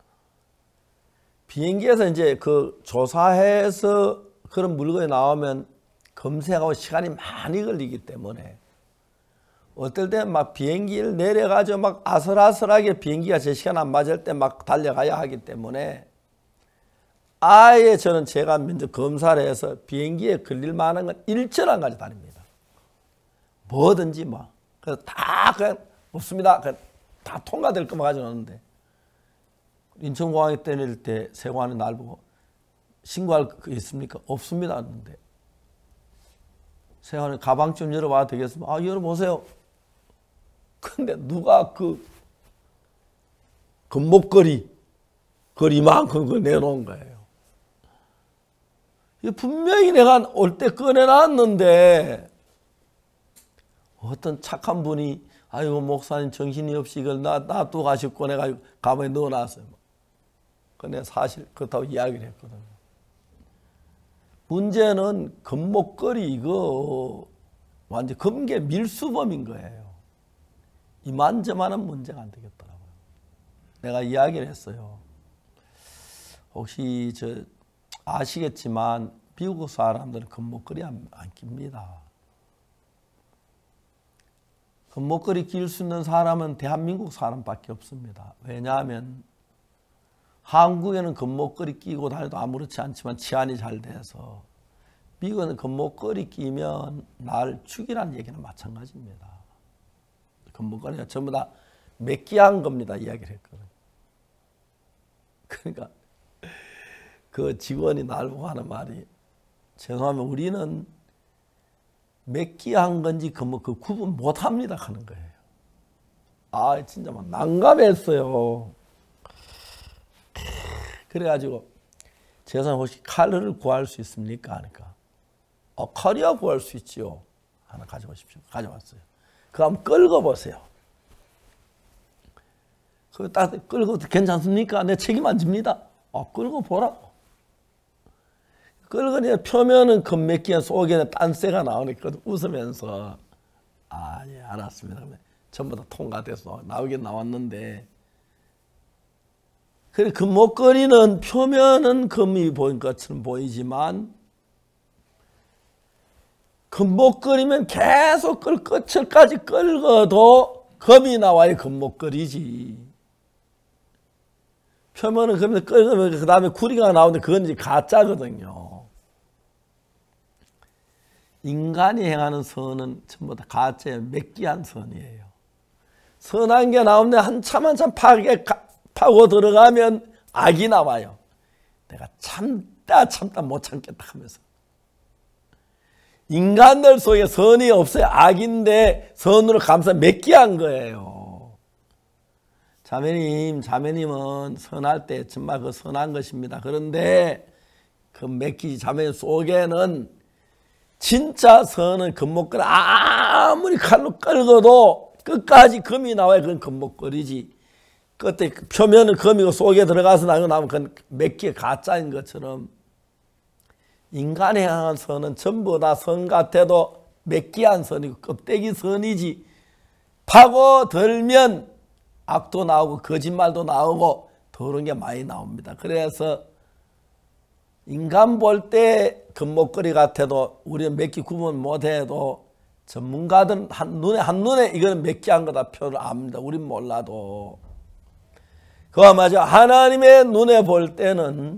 비행기에서 이제 그 조사해서 그런 물건이 나오면 검색하고 시간이 많이 걸리기 때문에 어떨 때 막 비행기를 내려가지고 막 아슬아슬하게 비행기가 제 시간 안 맞을 때 막 달려가야 하기 때문에 아예 저는 제가 먼저 검사를 해서 비행기에 걸릴 만한 건 일절 안 가지고 다닙니다. 뭐든지 뭐. 그래서 다 그냥 없습니다. 그냥 다 통과될 것만 가지고 오는데 인천공항에 떠낼 때 세관이 날 보고 신고할 거 있습니까? 없습니다. 했는데 세관이 가방 좀 열어봐도 되겠습니까? 아, 열어보세요. 근데 누가 그 금목걸이 그걸 이만큼 그걸 내놓은 거예요. 분명히 내가 올 때 꺼내놨는데 어떤 착한 분이 아이고 목사님 정신이 없이 이걸 나, 놔두고 가시고 내가 가방에 넣어놨어요. 근데 사실 그렇다고 이야기를 했거든요. 문제는 금목걸이 이거 완전 금괴 밀수범인 거예요. 이만저만한 문제가 안 되겠더라고요. 내가 이야기를 했어요. 혹시 저 아시겠지만 미국 사람들은 금목걸이 안, 안 낍니다. 금목걸이 낄 수 있는 사람은 대한민국 사람밖에 없습니다. 왜냐하면 한국에는 금목걸이 끼고 다녀도 아무렇지 않지만 치안이 잘 돼서 미국은 금목걸이 끼면 날 죽이라는 얘기는 마찬가지입니다. 금목걸이가 전부 다 매끼한 겁니다. 이야기를 했거든요. 그러니까 그 직원이 나보고 하는 말이 죄송하면 우리는 매끼한 건지 그 뭐 그 구분 못합니다 하는 거예요. 아 진짜 막 난감했어요. 그래가지고 죄송하면 혹시 칼을 구할 수 있습니까? 하니까 어, 칼이야 구할 수 있지요. 하나 가져오십시오. 가져왔어요. 그거 한번 끌고 보세요. 그거 딱 끌고 괜찮습니까? 내 책임 안 집니다. 어, 끌고 보라고. 끌고 표면은 금맥기야 속에는 딴새가 나오니까 웃으면서 아, 예, 알았습니다. 전부 다 통과돼서 나오긴 나왔는데 그래 금목걸이는 표면은 금이 보인 것처럼 보이지만 금목걸이면 계속 끌 끝을까지 끌어도 금이 나와야 금목걸이지. 표면은 금이 끌면 그 다음에 구리가 나오는데 그건 이제 가짜거든요. 인간이 행하는 선은 전부 다 가짜예요. 매끼한 선이에요. 선한 게 나오는데 한참 한참 파게 파고 들어가면 악이 나와요. 내가 참다 참다 못 참겠다 하면서 인간들 속에 선이 없어요. 악인데 선으로 감싸 맺기한 거예요. 자매님, 자매님은 선할 때 정말 그 선한 것입니다. 그런데 그 맺기 자매 속에는 진짜 선은 금목걸이, 아무리 칼로 끌어도 끝까지 금이 나와야 그건 금목걸이지. 끝에 표면은 금이고 속에 들어가서 나면 그건 맺기가 가짜인 것처럼 인간에 향한 선은 전부 다 선 같아도 맺기한 선이고 껍데기 선이지. 파고들면 악도 나오고 거짓말도 나오고 더러운 게 많이 나옵니다. 그래서 인간 볼 때 금목걸이 같아도 우리는 몇 개 구분 못해도 전문가들은 한 눈에 한눈에 이거는 몇 개 한 거다 표를 압니다. 우린 몰라도. 그와 마찬가지로 하나님의 눈에 볼 때는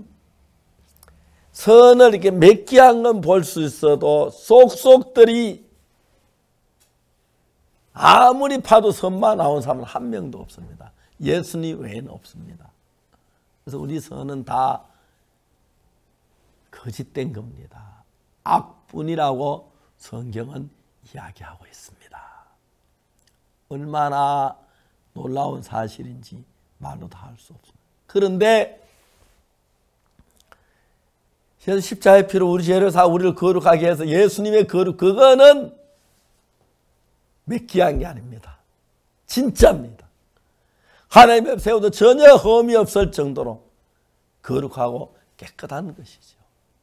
선을 이렇게 몇 개 한 건 볼 수 있어도 속속들이 아무리 파도 선만 나온 사람은 한 명도 없습니다. 예수님 외에는 없습니다. 그래서 우리 선은 다 거짓된 겁니다. 악뿐이라고 성경은 이야기하고 있습니다. 얼마나 놀라운 사실인지 말로 다 할 수 없습니다. 그런데 십자가의 피로 우리 죄를 사 우리를 거룩하게 해서 예수님의 거룩, 그거는 맺기한 게 아닙니다. 진짜입니다. 하나님 앞에 세워도 전혀 흠이 없을 정도로 거룩하고 깨끗한 것이죠.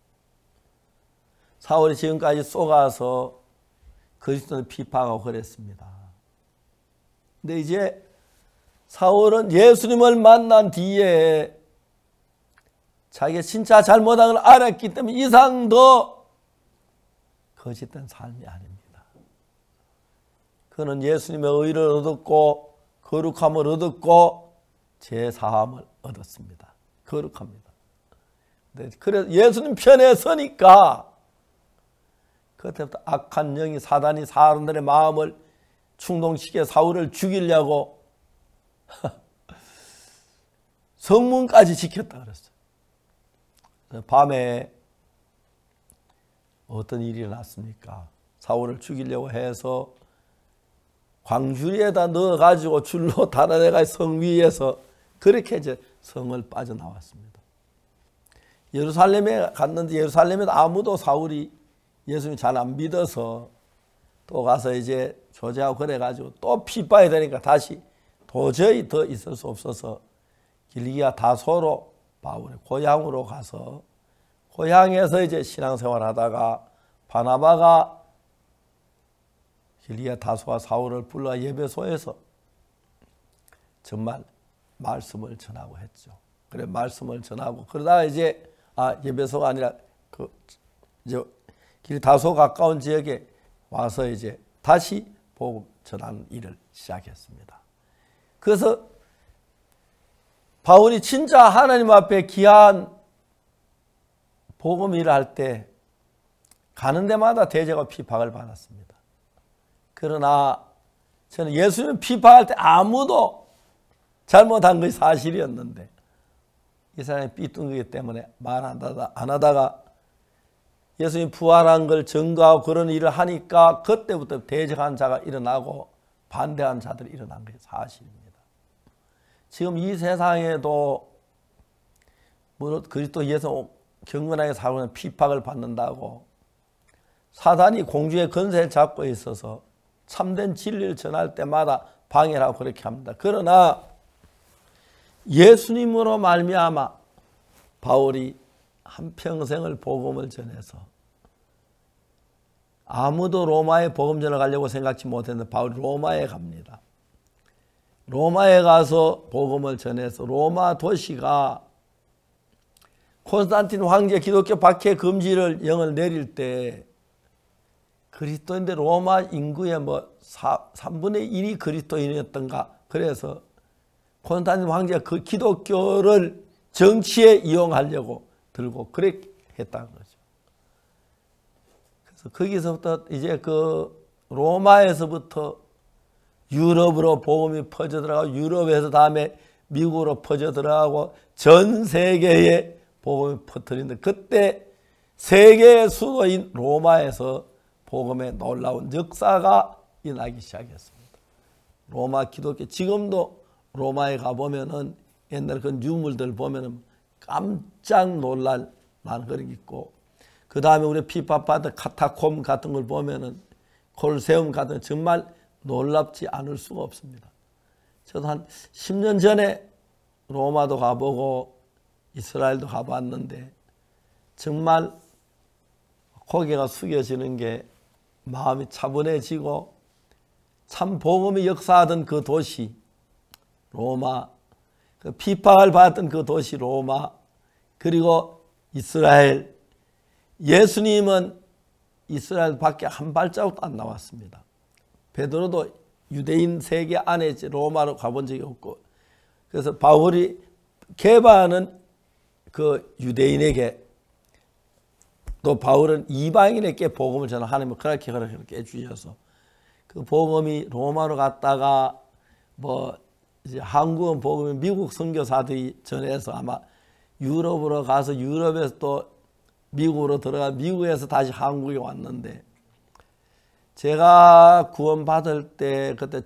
사울이 지금까지 쏘가서 그리스도를 비판하고 그랬습니다. 근데 이제 사울은 예수님을 만난 뒤에 자기가 진짜 잘못한 걸 알았기 때문에 이상 더 거짓된 삶이 아닙니다. 그는 예수님의 의를 얻었고 거룩함을 얻었고 제사함을 얻었습니다. 거룩합니다. 그래서 예수님 편에 서니까 그때부터 악한 영이 사단이 사람들의 마음을 충동시켜 사울을 죽이려고 성문까지 지켰다 그랬어요. 밤에 어떤 일이 일어났습니까? 사울을 죽이려고 해서 광주리에다 넣어가지고 줄로 달아내가 성 위에서 그렇게 이제 성을 빠져나왔습니다. 예루살렘에 갔는데 예루살렘에도 아무도 사울이 예수님 잘 안 믿어서 또 가서 이제 조제하고 그래가지고 또 핍박이 되니까 다시 도저히 더 있을 수 없어서 길리기아 다소로 바울의 고향으로 가서 고향에서 이제 신앙생활 하다가 바나바가 길리기아 다소와 사울을 불러 예배소에서 정말 말씀을 전하고 했죠. 그래 말씀을 전하고 그러다가 이제 아 예배소가 아니라 그 이제 길 다소 가까운 지역에 와서 이제 다시 복음 전하는 일을 시작했습니다. 그래서 바울이 진짜 하나님 앞에 귀한 복음 일을 할 때 가는 데마다 대적과 핍박을 받았습니다. 그러나 저는 예수님 핍박할 때 아무도 잘못한 것이 사실이었는데 이 사람이 삐뚤기기 때문에 말 안 하다가, 안 하다가 예수님 부활한 걸 증거하고 그런 일을 하니까 그때부터 대적한 자가 일어나고 반대한 자들이 일어난 게 사실입니다. 지금 이 세상에도 그리스도 예수 경건하게 살고 핍박을 받는다고 사단이 공주의 건세를 잡고 있어서 참된 진리를 전할 때마다 방해를 하고 그렇게 합니다. 그러나 예수님으로 말미암아 바울이 한평생을 복음을 전해서 아무도 로마에 복음 전을 가려고 생각지 못했는데 바울이 로마에 갑니다. 로마에 가서 복음을 전해서 로마 도시가 콘스탄틴 황제 기독교 박해 금지를 영을 내릴 때 그리스도인데 로마 인구의 뭐 삼분의 일이 그리스도인이었던가 그래서 콘스탄틴 황제가 그 기독교를 정치에 이용하려고 들고 그렇게 했다는 거죠. 그래서 거기서부터 이제 그 로마에서부터 유럽으로 복음이 퍼져 들어가고 유럽에서 다음에 미국으로 퍼져 들어가고 전 세계에 복음이 퍼뜨리는데 그때 세계의 수도인 로마에서 복음의 놀라운 역사가 일어나기 시작했습니다. 로마 기독교, 지금도 로마에 가보면은 옛날 그 유물들 보면은 깜짝 놀랄 만한 그런 게 있고, 그 다음에 우리 피파파드 카타콤 같은 걸 보면은 콜세움 같은 정말 놀랍지 않을 수가 없습니다. 저도 한 십 년 전에 로마도 가보고 이스라엘도 가봤는데 정말 고개가 숙여지는 게 마음이 차분해지고, 참 복음이 역사하던 그 도시 로마, 그 핍박을 받던 그 도시 로마, 그리고 이스라엘, 예수님은 이스라엘 밖에 한 발자국도 안 나왔습니다. 베드로도 유대인 세계 안에 로마로 가본 적이 없고, 그래서 바울이 게바는 그 유대인에게, 또 바울은 이방인에게 복음을 전하, 하나님은 그렇게 그렇게 해주셔서 그 복음이 로마로 갔다가 뭐 이제 한국은 복음이 미국 선교사들이 전해서 아마 유럽으로 가서 유럽에서 또 미국으로 들어가 미국에서 다시 한국에 왔는데, 제가 구원받을 때 그때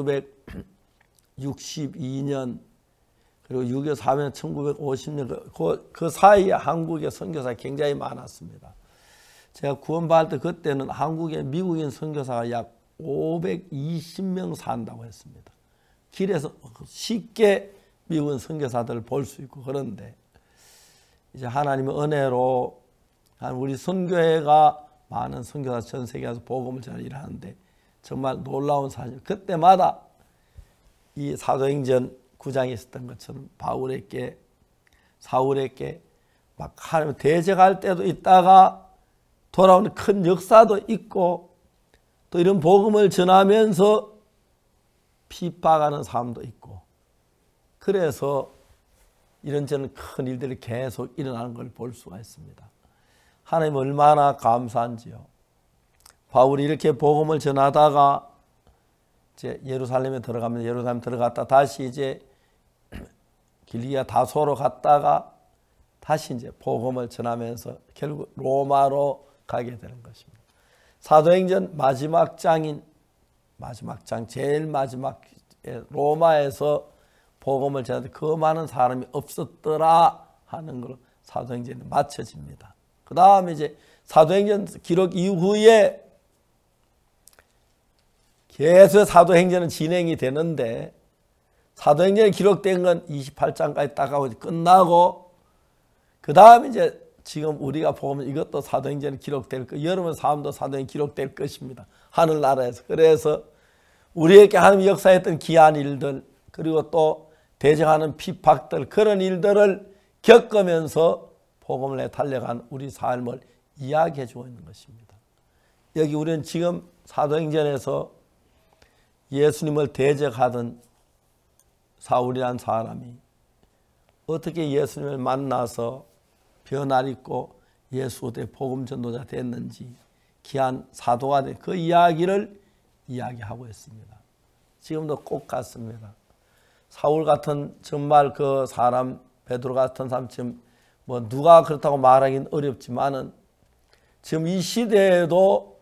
천구백육십이 년 그리고 육이오 사변 천구백오십 년 그, 그 사이에 한국에 선교사가 굉장히 많았습니다. 제가 구원받을 때 그때는 한국에 미국인 선교사가 약 오백이십 명 산다고 했습니다. 길에서 쉽게 미국인 선교사들을 볼 수 있고. 그런데 이제 하나님의 은혜로 우리 선교회가 많은 선교사 전 세계에서 복음을 전하는 일을 하는데, 정말 놀라운 사실, 그때마다 이 사도행전 구 장에 있었던 것처럼 바울에게 사울에게 막 하나님 대적할 때도 있다가 돌아오는 큰 역사도 있고, 또 이런 복음을 전하면서 핍박하는 사람도 있고, 그래서 이런저런 큰 일들이 계속 일어나는 걸 볼 수가 있습니다. 하나님 얼마나 감사한지요. 바울이 이렇게 복음을 전하다가 이제 예루살렘에 들어가면 예루살렘 들어갔다 다시 이제 길리기아 다소로 갔다가 다시 이제 복음을 전하면서 결국 로마로 가게 되는 것입니다. 사도행전 마지막 장인 마지막 장 제일 마지막 로마에서 복음을 전하는데 그 많은 사람이 없었더라 하는 걸로 사도행전이 마쳐집니다. 그 다음에 이제 사도행전 기록 이후에 계속 사도행전은 진행이 되는데, 사도행전이 기록된 건 이십팔 장까지 딱 하고 끝나고, 그 다음에 이제 지금 우리가 보면 이것도 사도행전이 기록될 거, 여러분 삶도 사도행전이 기록될 것입니다. 하늘나라에서. 그래서 우리에게 하나님 역사했던 귀한 일들, 그리고 또 대적하는 핍박들, 그런 일들을 겪으면서 복음을 내 달려간 우리 삶을 이야기해 주고 있는 것입니다. 여기 우리는 지금 사도행전에서 예수님을 대적하던 사울이라는 사람이 어떻게 예수님을 만나서 변화를 입고 예수의 복음 전도자 됐는지, 귀한 사도가 된 그 이야기를 이야기하고 있습니다. 지금도 꼭 같습니다. 사울 같은 정말 그 사람, 베드로 같은 사람, 지금 뭐 누가 그렇다고 말하기는 어렵지만은 지금 이 시대에도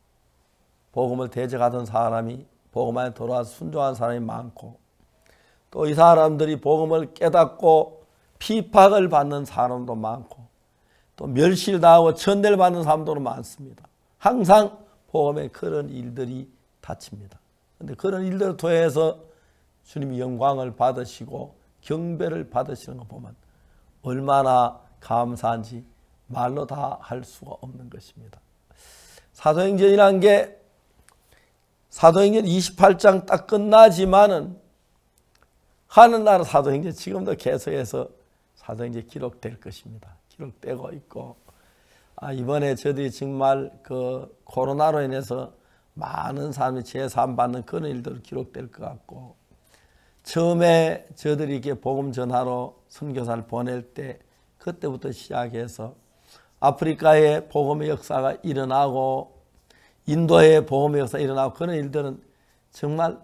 복음을 대적하던 사람이 복음 안에 돌아와서 순종한 사람이 많고, 또 이 사람들이 복음을 깨닫고 핍박을 받는 사람도 많고, 또 멸시를 당하고 천대를 받는 사람도 많습니다. 항상 복음에 그런 일들이 닥칩니다. 그런데 그런 일들을 통해서 주님이 영광을 받으시고 경배를 받으시는 거 보면 얼마나 감사한지 말로 다 할 수가 없는 것입니다. 사도행전이란 게 사도행전 이십팔 장 딱 끝나지만은 하늘나라 사도행전 지금도 계속해서 사도행전이 기록될 것입니다. 기록되고 있고, 아, 이번에 저들이 정말 그 코로나로 인해서 많은 사람이 제삼 받는 그런 일들이 기록될 것 같고, 처음에 저들이 이렇게 복음 전하러 선교사를 보낼 때 그때부터 시작해서 아프리카에 복음의 역사가 일어나고 인도에 복음의 역사가 일어나고 그런 일들은 정말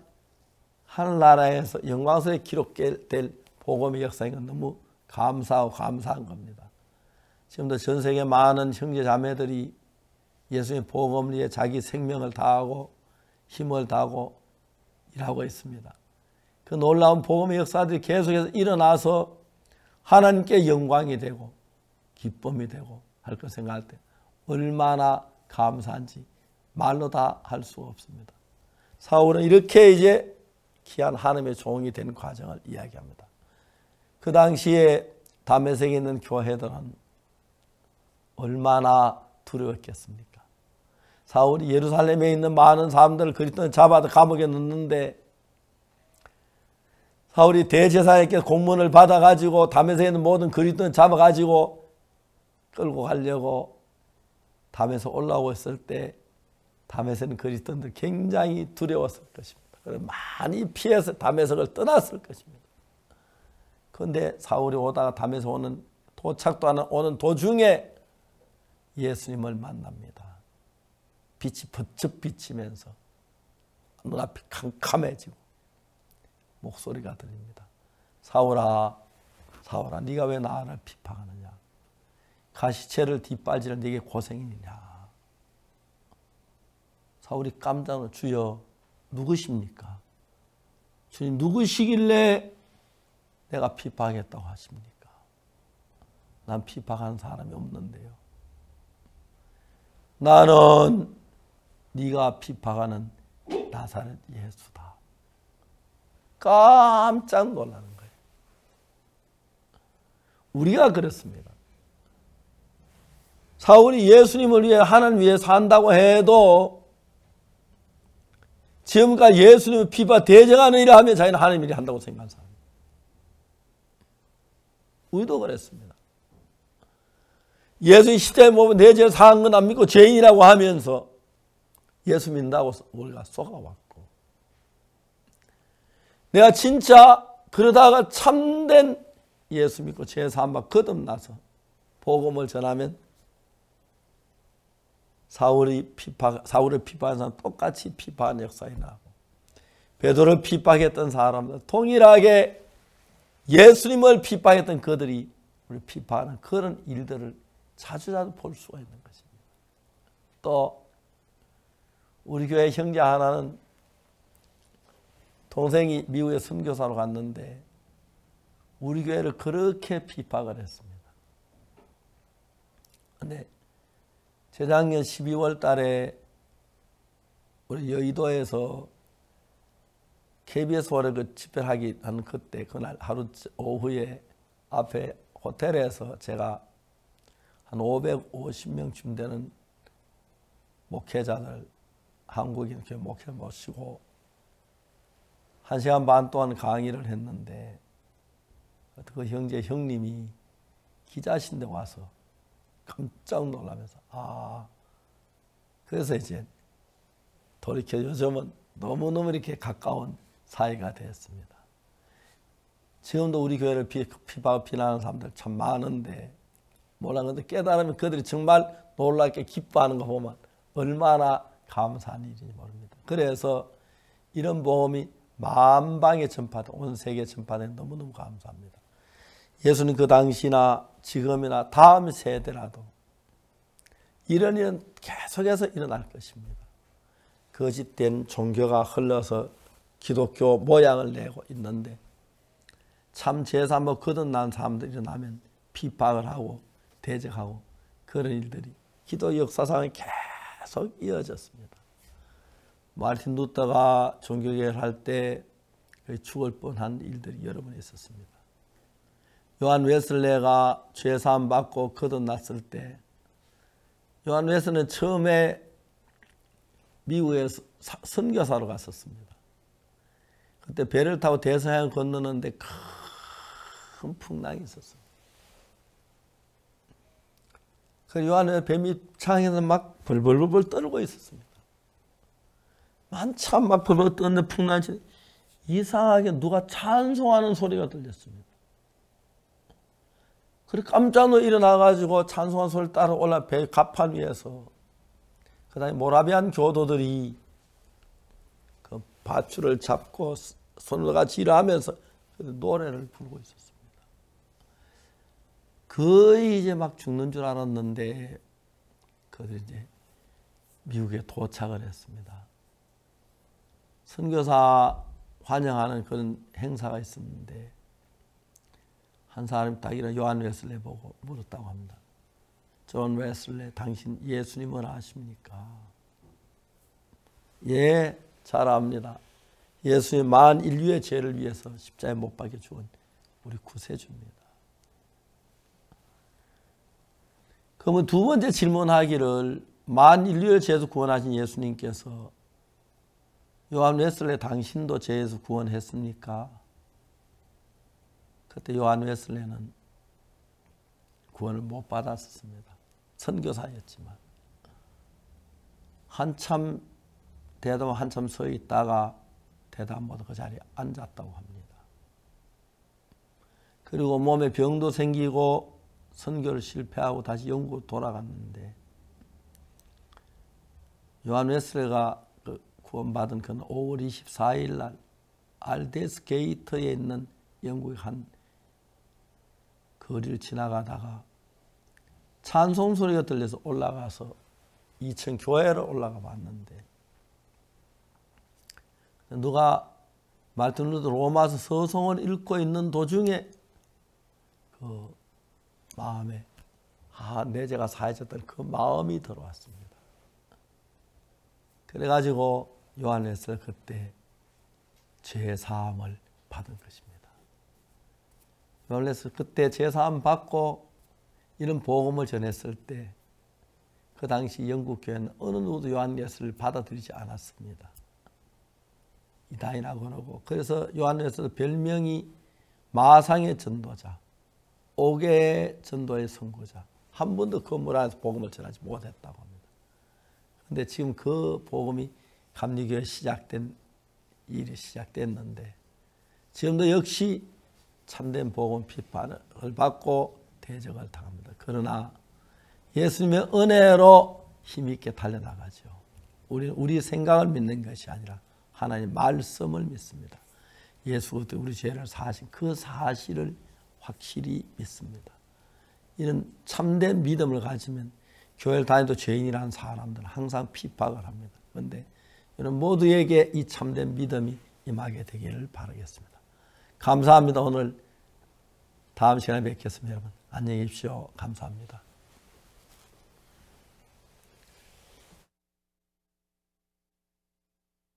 하늘나라에서 영광스럽게 기록될 복음의 역사인 건 너무 감사하고 감사한 겁니다. 지금도 전 세계 많은 형제 자매들이 예수님의 복음을 위해 자기 생명을 다하고 힘을 다하고 일하고 있습니다. 그 놀라운 복음의 역사들이 계속해서 일어나서 하나님께 영광이 되고 기쁨이 되고 할 것 생각할 때 얼마나 감사한지 말로 다 할 수가 없습니다. 사울은 이렇게 이제 귀한 하나님의 종이 된 과정을 이야기합니다. 그 당시에 다메섹에 있는 교회들은 얼마나 두려웠겠습니까? 사울이 예루살렘에 있는 많은 사람들을 그리스도인 잡아서 감옥에 넣는데 사울이 대제사장에게 공문을 받아가지고 다메섹에 있는 모든 그리스도인 잡아가지고 끌고 가려고 담에서 올라오고 있을 때 다메섹은 그리스도인들 굉장히 두려웠을 것입니다. 그래서 많이 피해서 다메섹을 떠났을 것입니다. 그런데 사울이 오다가 다메섹 오는 도착도 하는 오는 도중에 예수님을 만납니다. 빛이 번쩍 비치면서 눈앞이 캄캄해지고 목소리가 들립니다. 사울아, 사울아, 네가 왜 나를 비판하느냐? 가시채를 뒷발질을 네게 고생이냐? 사울이 깜짝 놀라 주여 누구십니까? 주님 누구시길래 내가 비판하겠다고 하십니까? 난 비판하는 사람이 없는데요. 나는 네가 비판하는 나사렛 예수다. 깜짝 놀라는 거예요. 우리가 그렇습니다. 사울이 예수님을 위해 하나님 위해 산다고 해도 지금까지 예수님을 비판 대적하는 일을 하면 자기는 하나님 일을 한다고 생각하는 사람입니다. 우리도 그랬습니다. 예수님 시대에 보면 내 죄를 사한 건 안 믿고 죄인이라고 하면서 예수 믿는다고 우리가 속아왔고, 내가 진짜 그러다가 참된 예수 믿고 죄 사함받고 거듭나서 복음을 전하면 사울이 피파, 사울을 피파한 사람 똑같이 피파한 역사가 나고, 베드로를 피파했던 사람들 동일하게 예수님을 피파했던 그들이 우리 피파하는 그런 일들을 자주자주 볼 수가 있는 것입니다. 또 우리 교회 형제 하나는 동생이 미국에 선교사로 갔는데 우리 교회를 그렇게 비판을 했습니다. 그런데 재작년 십이월 달에 우리 여의도에서 케이비에스 월요일 그 집회하기 하는 그때 그날 하루 오후에 앞에 호텔에서 제가 한 오백오십 명쯤 되는 목회자들, 한국인 교회 목회 모시고 한 시간 반 동안 강의를 했는데 그 형제 형님이 기자신데 와서 깜짝 놀라면서 아 그래서 이제 돌이켜 요즘은 너무너무 이렇게 가까운 사이가 되었습니다. 지금도 우리 교회를 비판하고 비난하는 사람들 참 많은데 몰라. 근데 깨달으면 그들이 정말 놀랍게 기뻐하는 거 보면 얼마나 감사한 일인지 모릅니다. 그래서 이런 복음이 만방에 전파된, 온 세계에 전파된 너무너무 감사합니다. 예수님 그 당시나 지금이나 다음 세대라도 이런 일은 계속해서 일어날 것입니다. 거짓된 종교가 흘러서 기독교 모양을 내고 있는데 참 제사 한번 거듭난 사람들이 일어나면 비판을 하고 대적하고 그런 일들이 기도 역사상에 계속 이어졌습니다. 마르틴 루터가 종교개혁을 할 때 죽을 뻔한 일들이 여러 번 있었습니다. 요한 웨슬레가 죄사함 받고 거듭났을 때 요한 웨슬레는 처음에 미국에 선교사로 갔었습니다. 그때 배를 타고 대서양 건너는데 큰 풍랑이 있었어요. 그 요한의 뱀이 창에서 막 벌벌벌 떨고 있었습니다. 한참 막 벌벌 떠는데 풍랑이 이상하게 누가 찬송하는 소리가 들렸습니다. 그래 깜짝 놀라 일어나가지고 찬송하는 소리를 따라 올라 배 갑판 위에서 그 다음에 모라비안 교도들이 그 밧줄을 잡고 손을 같이 일하면서 노래를 부르고 있었습니다. 거의 이제 막 죽는 줄 알았는데 그들 이제 미국에 도착을 했습니다. 선교사 환영하는 그런 행사가 있었는데 한 사람이 딱 이런 요한 웨슬레 보고 물었다고 합니다. 존 웨슬레, 당신 예수님을 아십니까? 예, 잘 압니다. 예수님 만 인류의 죄를 위해서 십자가에 못 박혀 죽은 우리 구세주입니다. 그러면 두 번째 질문하기를 만 인류의 죄에서 구원하신 예수님께서 요한 웨슬레 당신도 죄에서 구원했습니까? 그때 요한 웨슬레는 구원을 못 받았습니다. 선교사였지만 한참 대답 한참 서 있다가 대답 못하고 그 자리에 앉았다고 합니다. 그리고 몸에 병도 생기고 선교를 실패하고 다시 영국으로 돌아갔는데 요한 웨슬레가 그 구원받은 그는 오월 이십사일 날 알데스 게이트에 있는 영국의 한 거리를 지나가다가 찬송 소리가 들려서 올라가서 이 층 교회를 올라가 봤는데 누가 말틴 루터 로마서 서성을 읽고 있는 도중에 그 마음에 아, 내 죄가 사해졌다는 그 마음이 들어왔습니다. 그래가지고 요한 웨슬레 그때 죄 사함을 받은 것입니다. 요한 웨슬레 그때 죄 사함 받고 이런 복음을 전했을 때 그 당시 영국 교회는 어느 누구도 요한 웨슬레를 받아들이지 않았습니다. 이단이라고 하고 그래서 요한 웨슬레 별명이 마상의 전도자, 옥의 전도의 선구자. 한 번도 건물 안에서 복음을 전하지 못했다고 합니다. 그런데 지금 그 복음이 감리교회 시작된 일이 시작됐는데 지금도 역시 참된 복음 비판을 받고 대적을 당합니다. 그러나 예수님의 은혜로 힘있게 달려나가죠. 우리는 우리 생각을 믿는 것이 아니라 하나님의 말씀을 믿습니다. 예수가 우리 죄를 사하신 그 사실을 확실히 믿습니다. 이런 참된 믿음을 가지면 교회를 다니도 죄인이라는 사람들은 항상 핍박을 합니다. 그런데 이런 모두에게 이 참된 믿음이 임하게 되기를 바라겠습니다. 감사합니다. 오늘 다음 시간에 뵙겠습니다. 여러분 안녕히 계십시오. 감사합니다.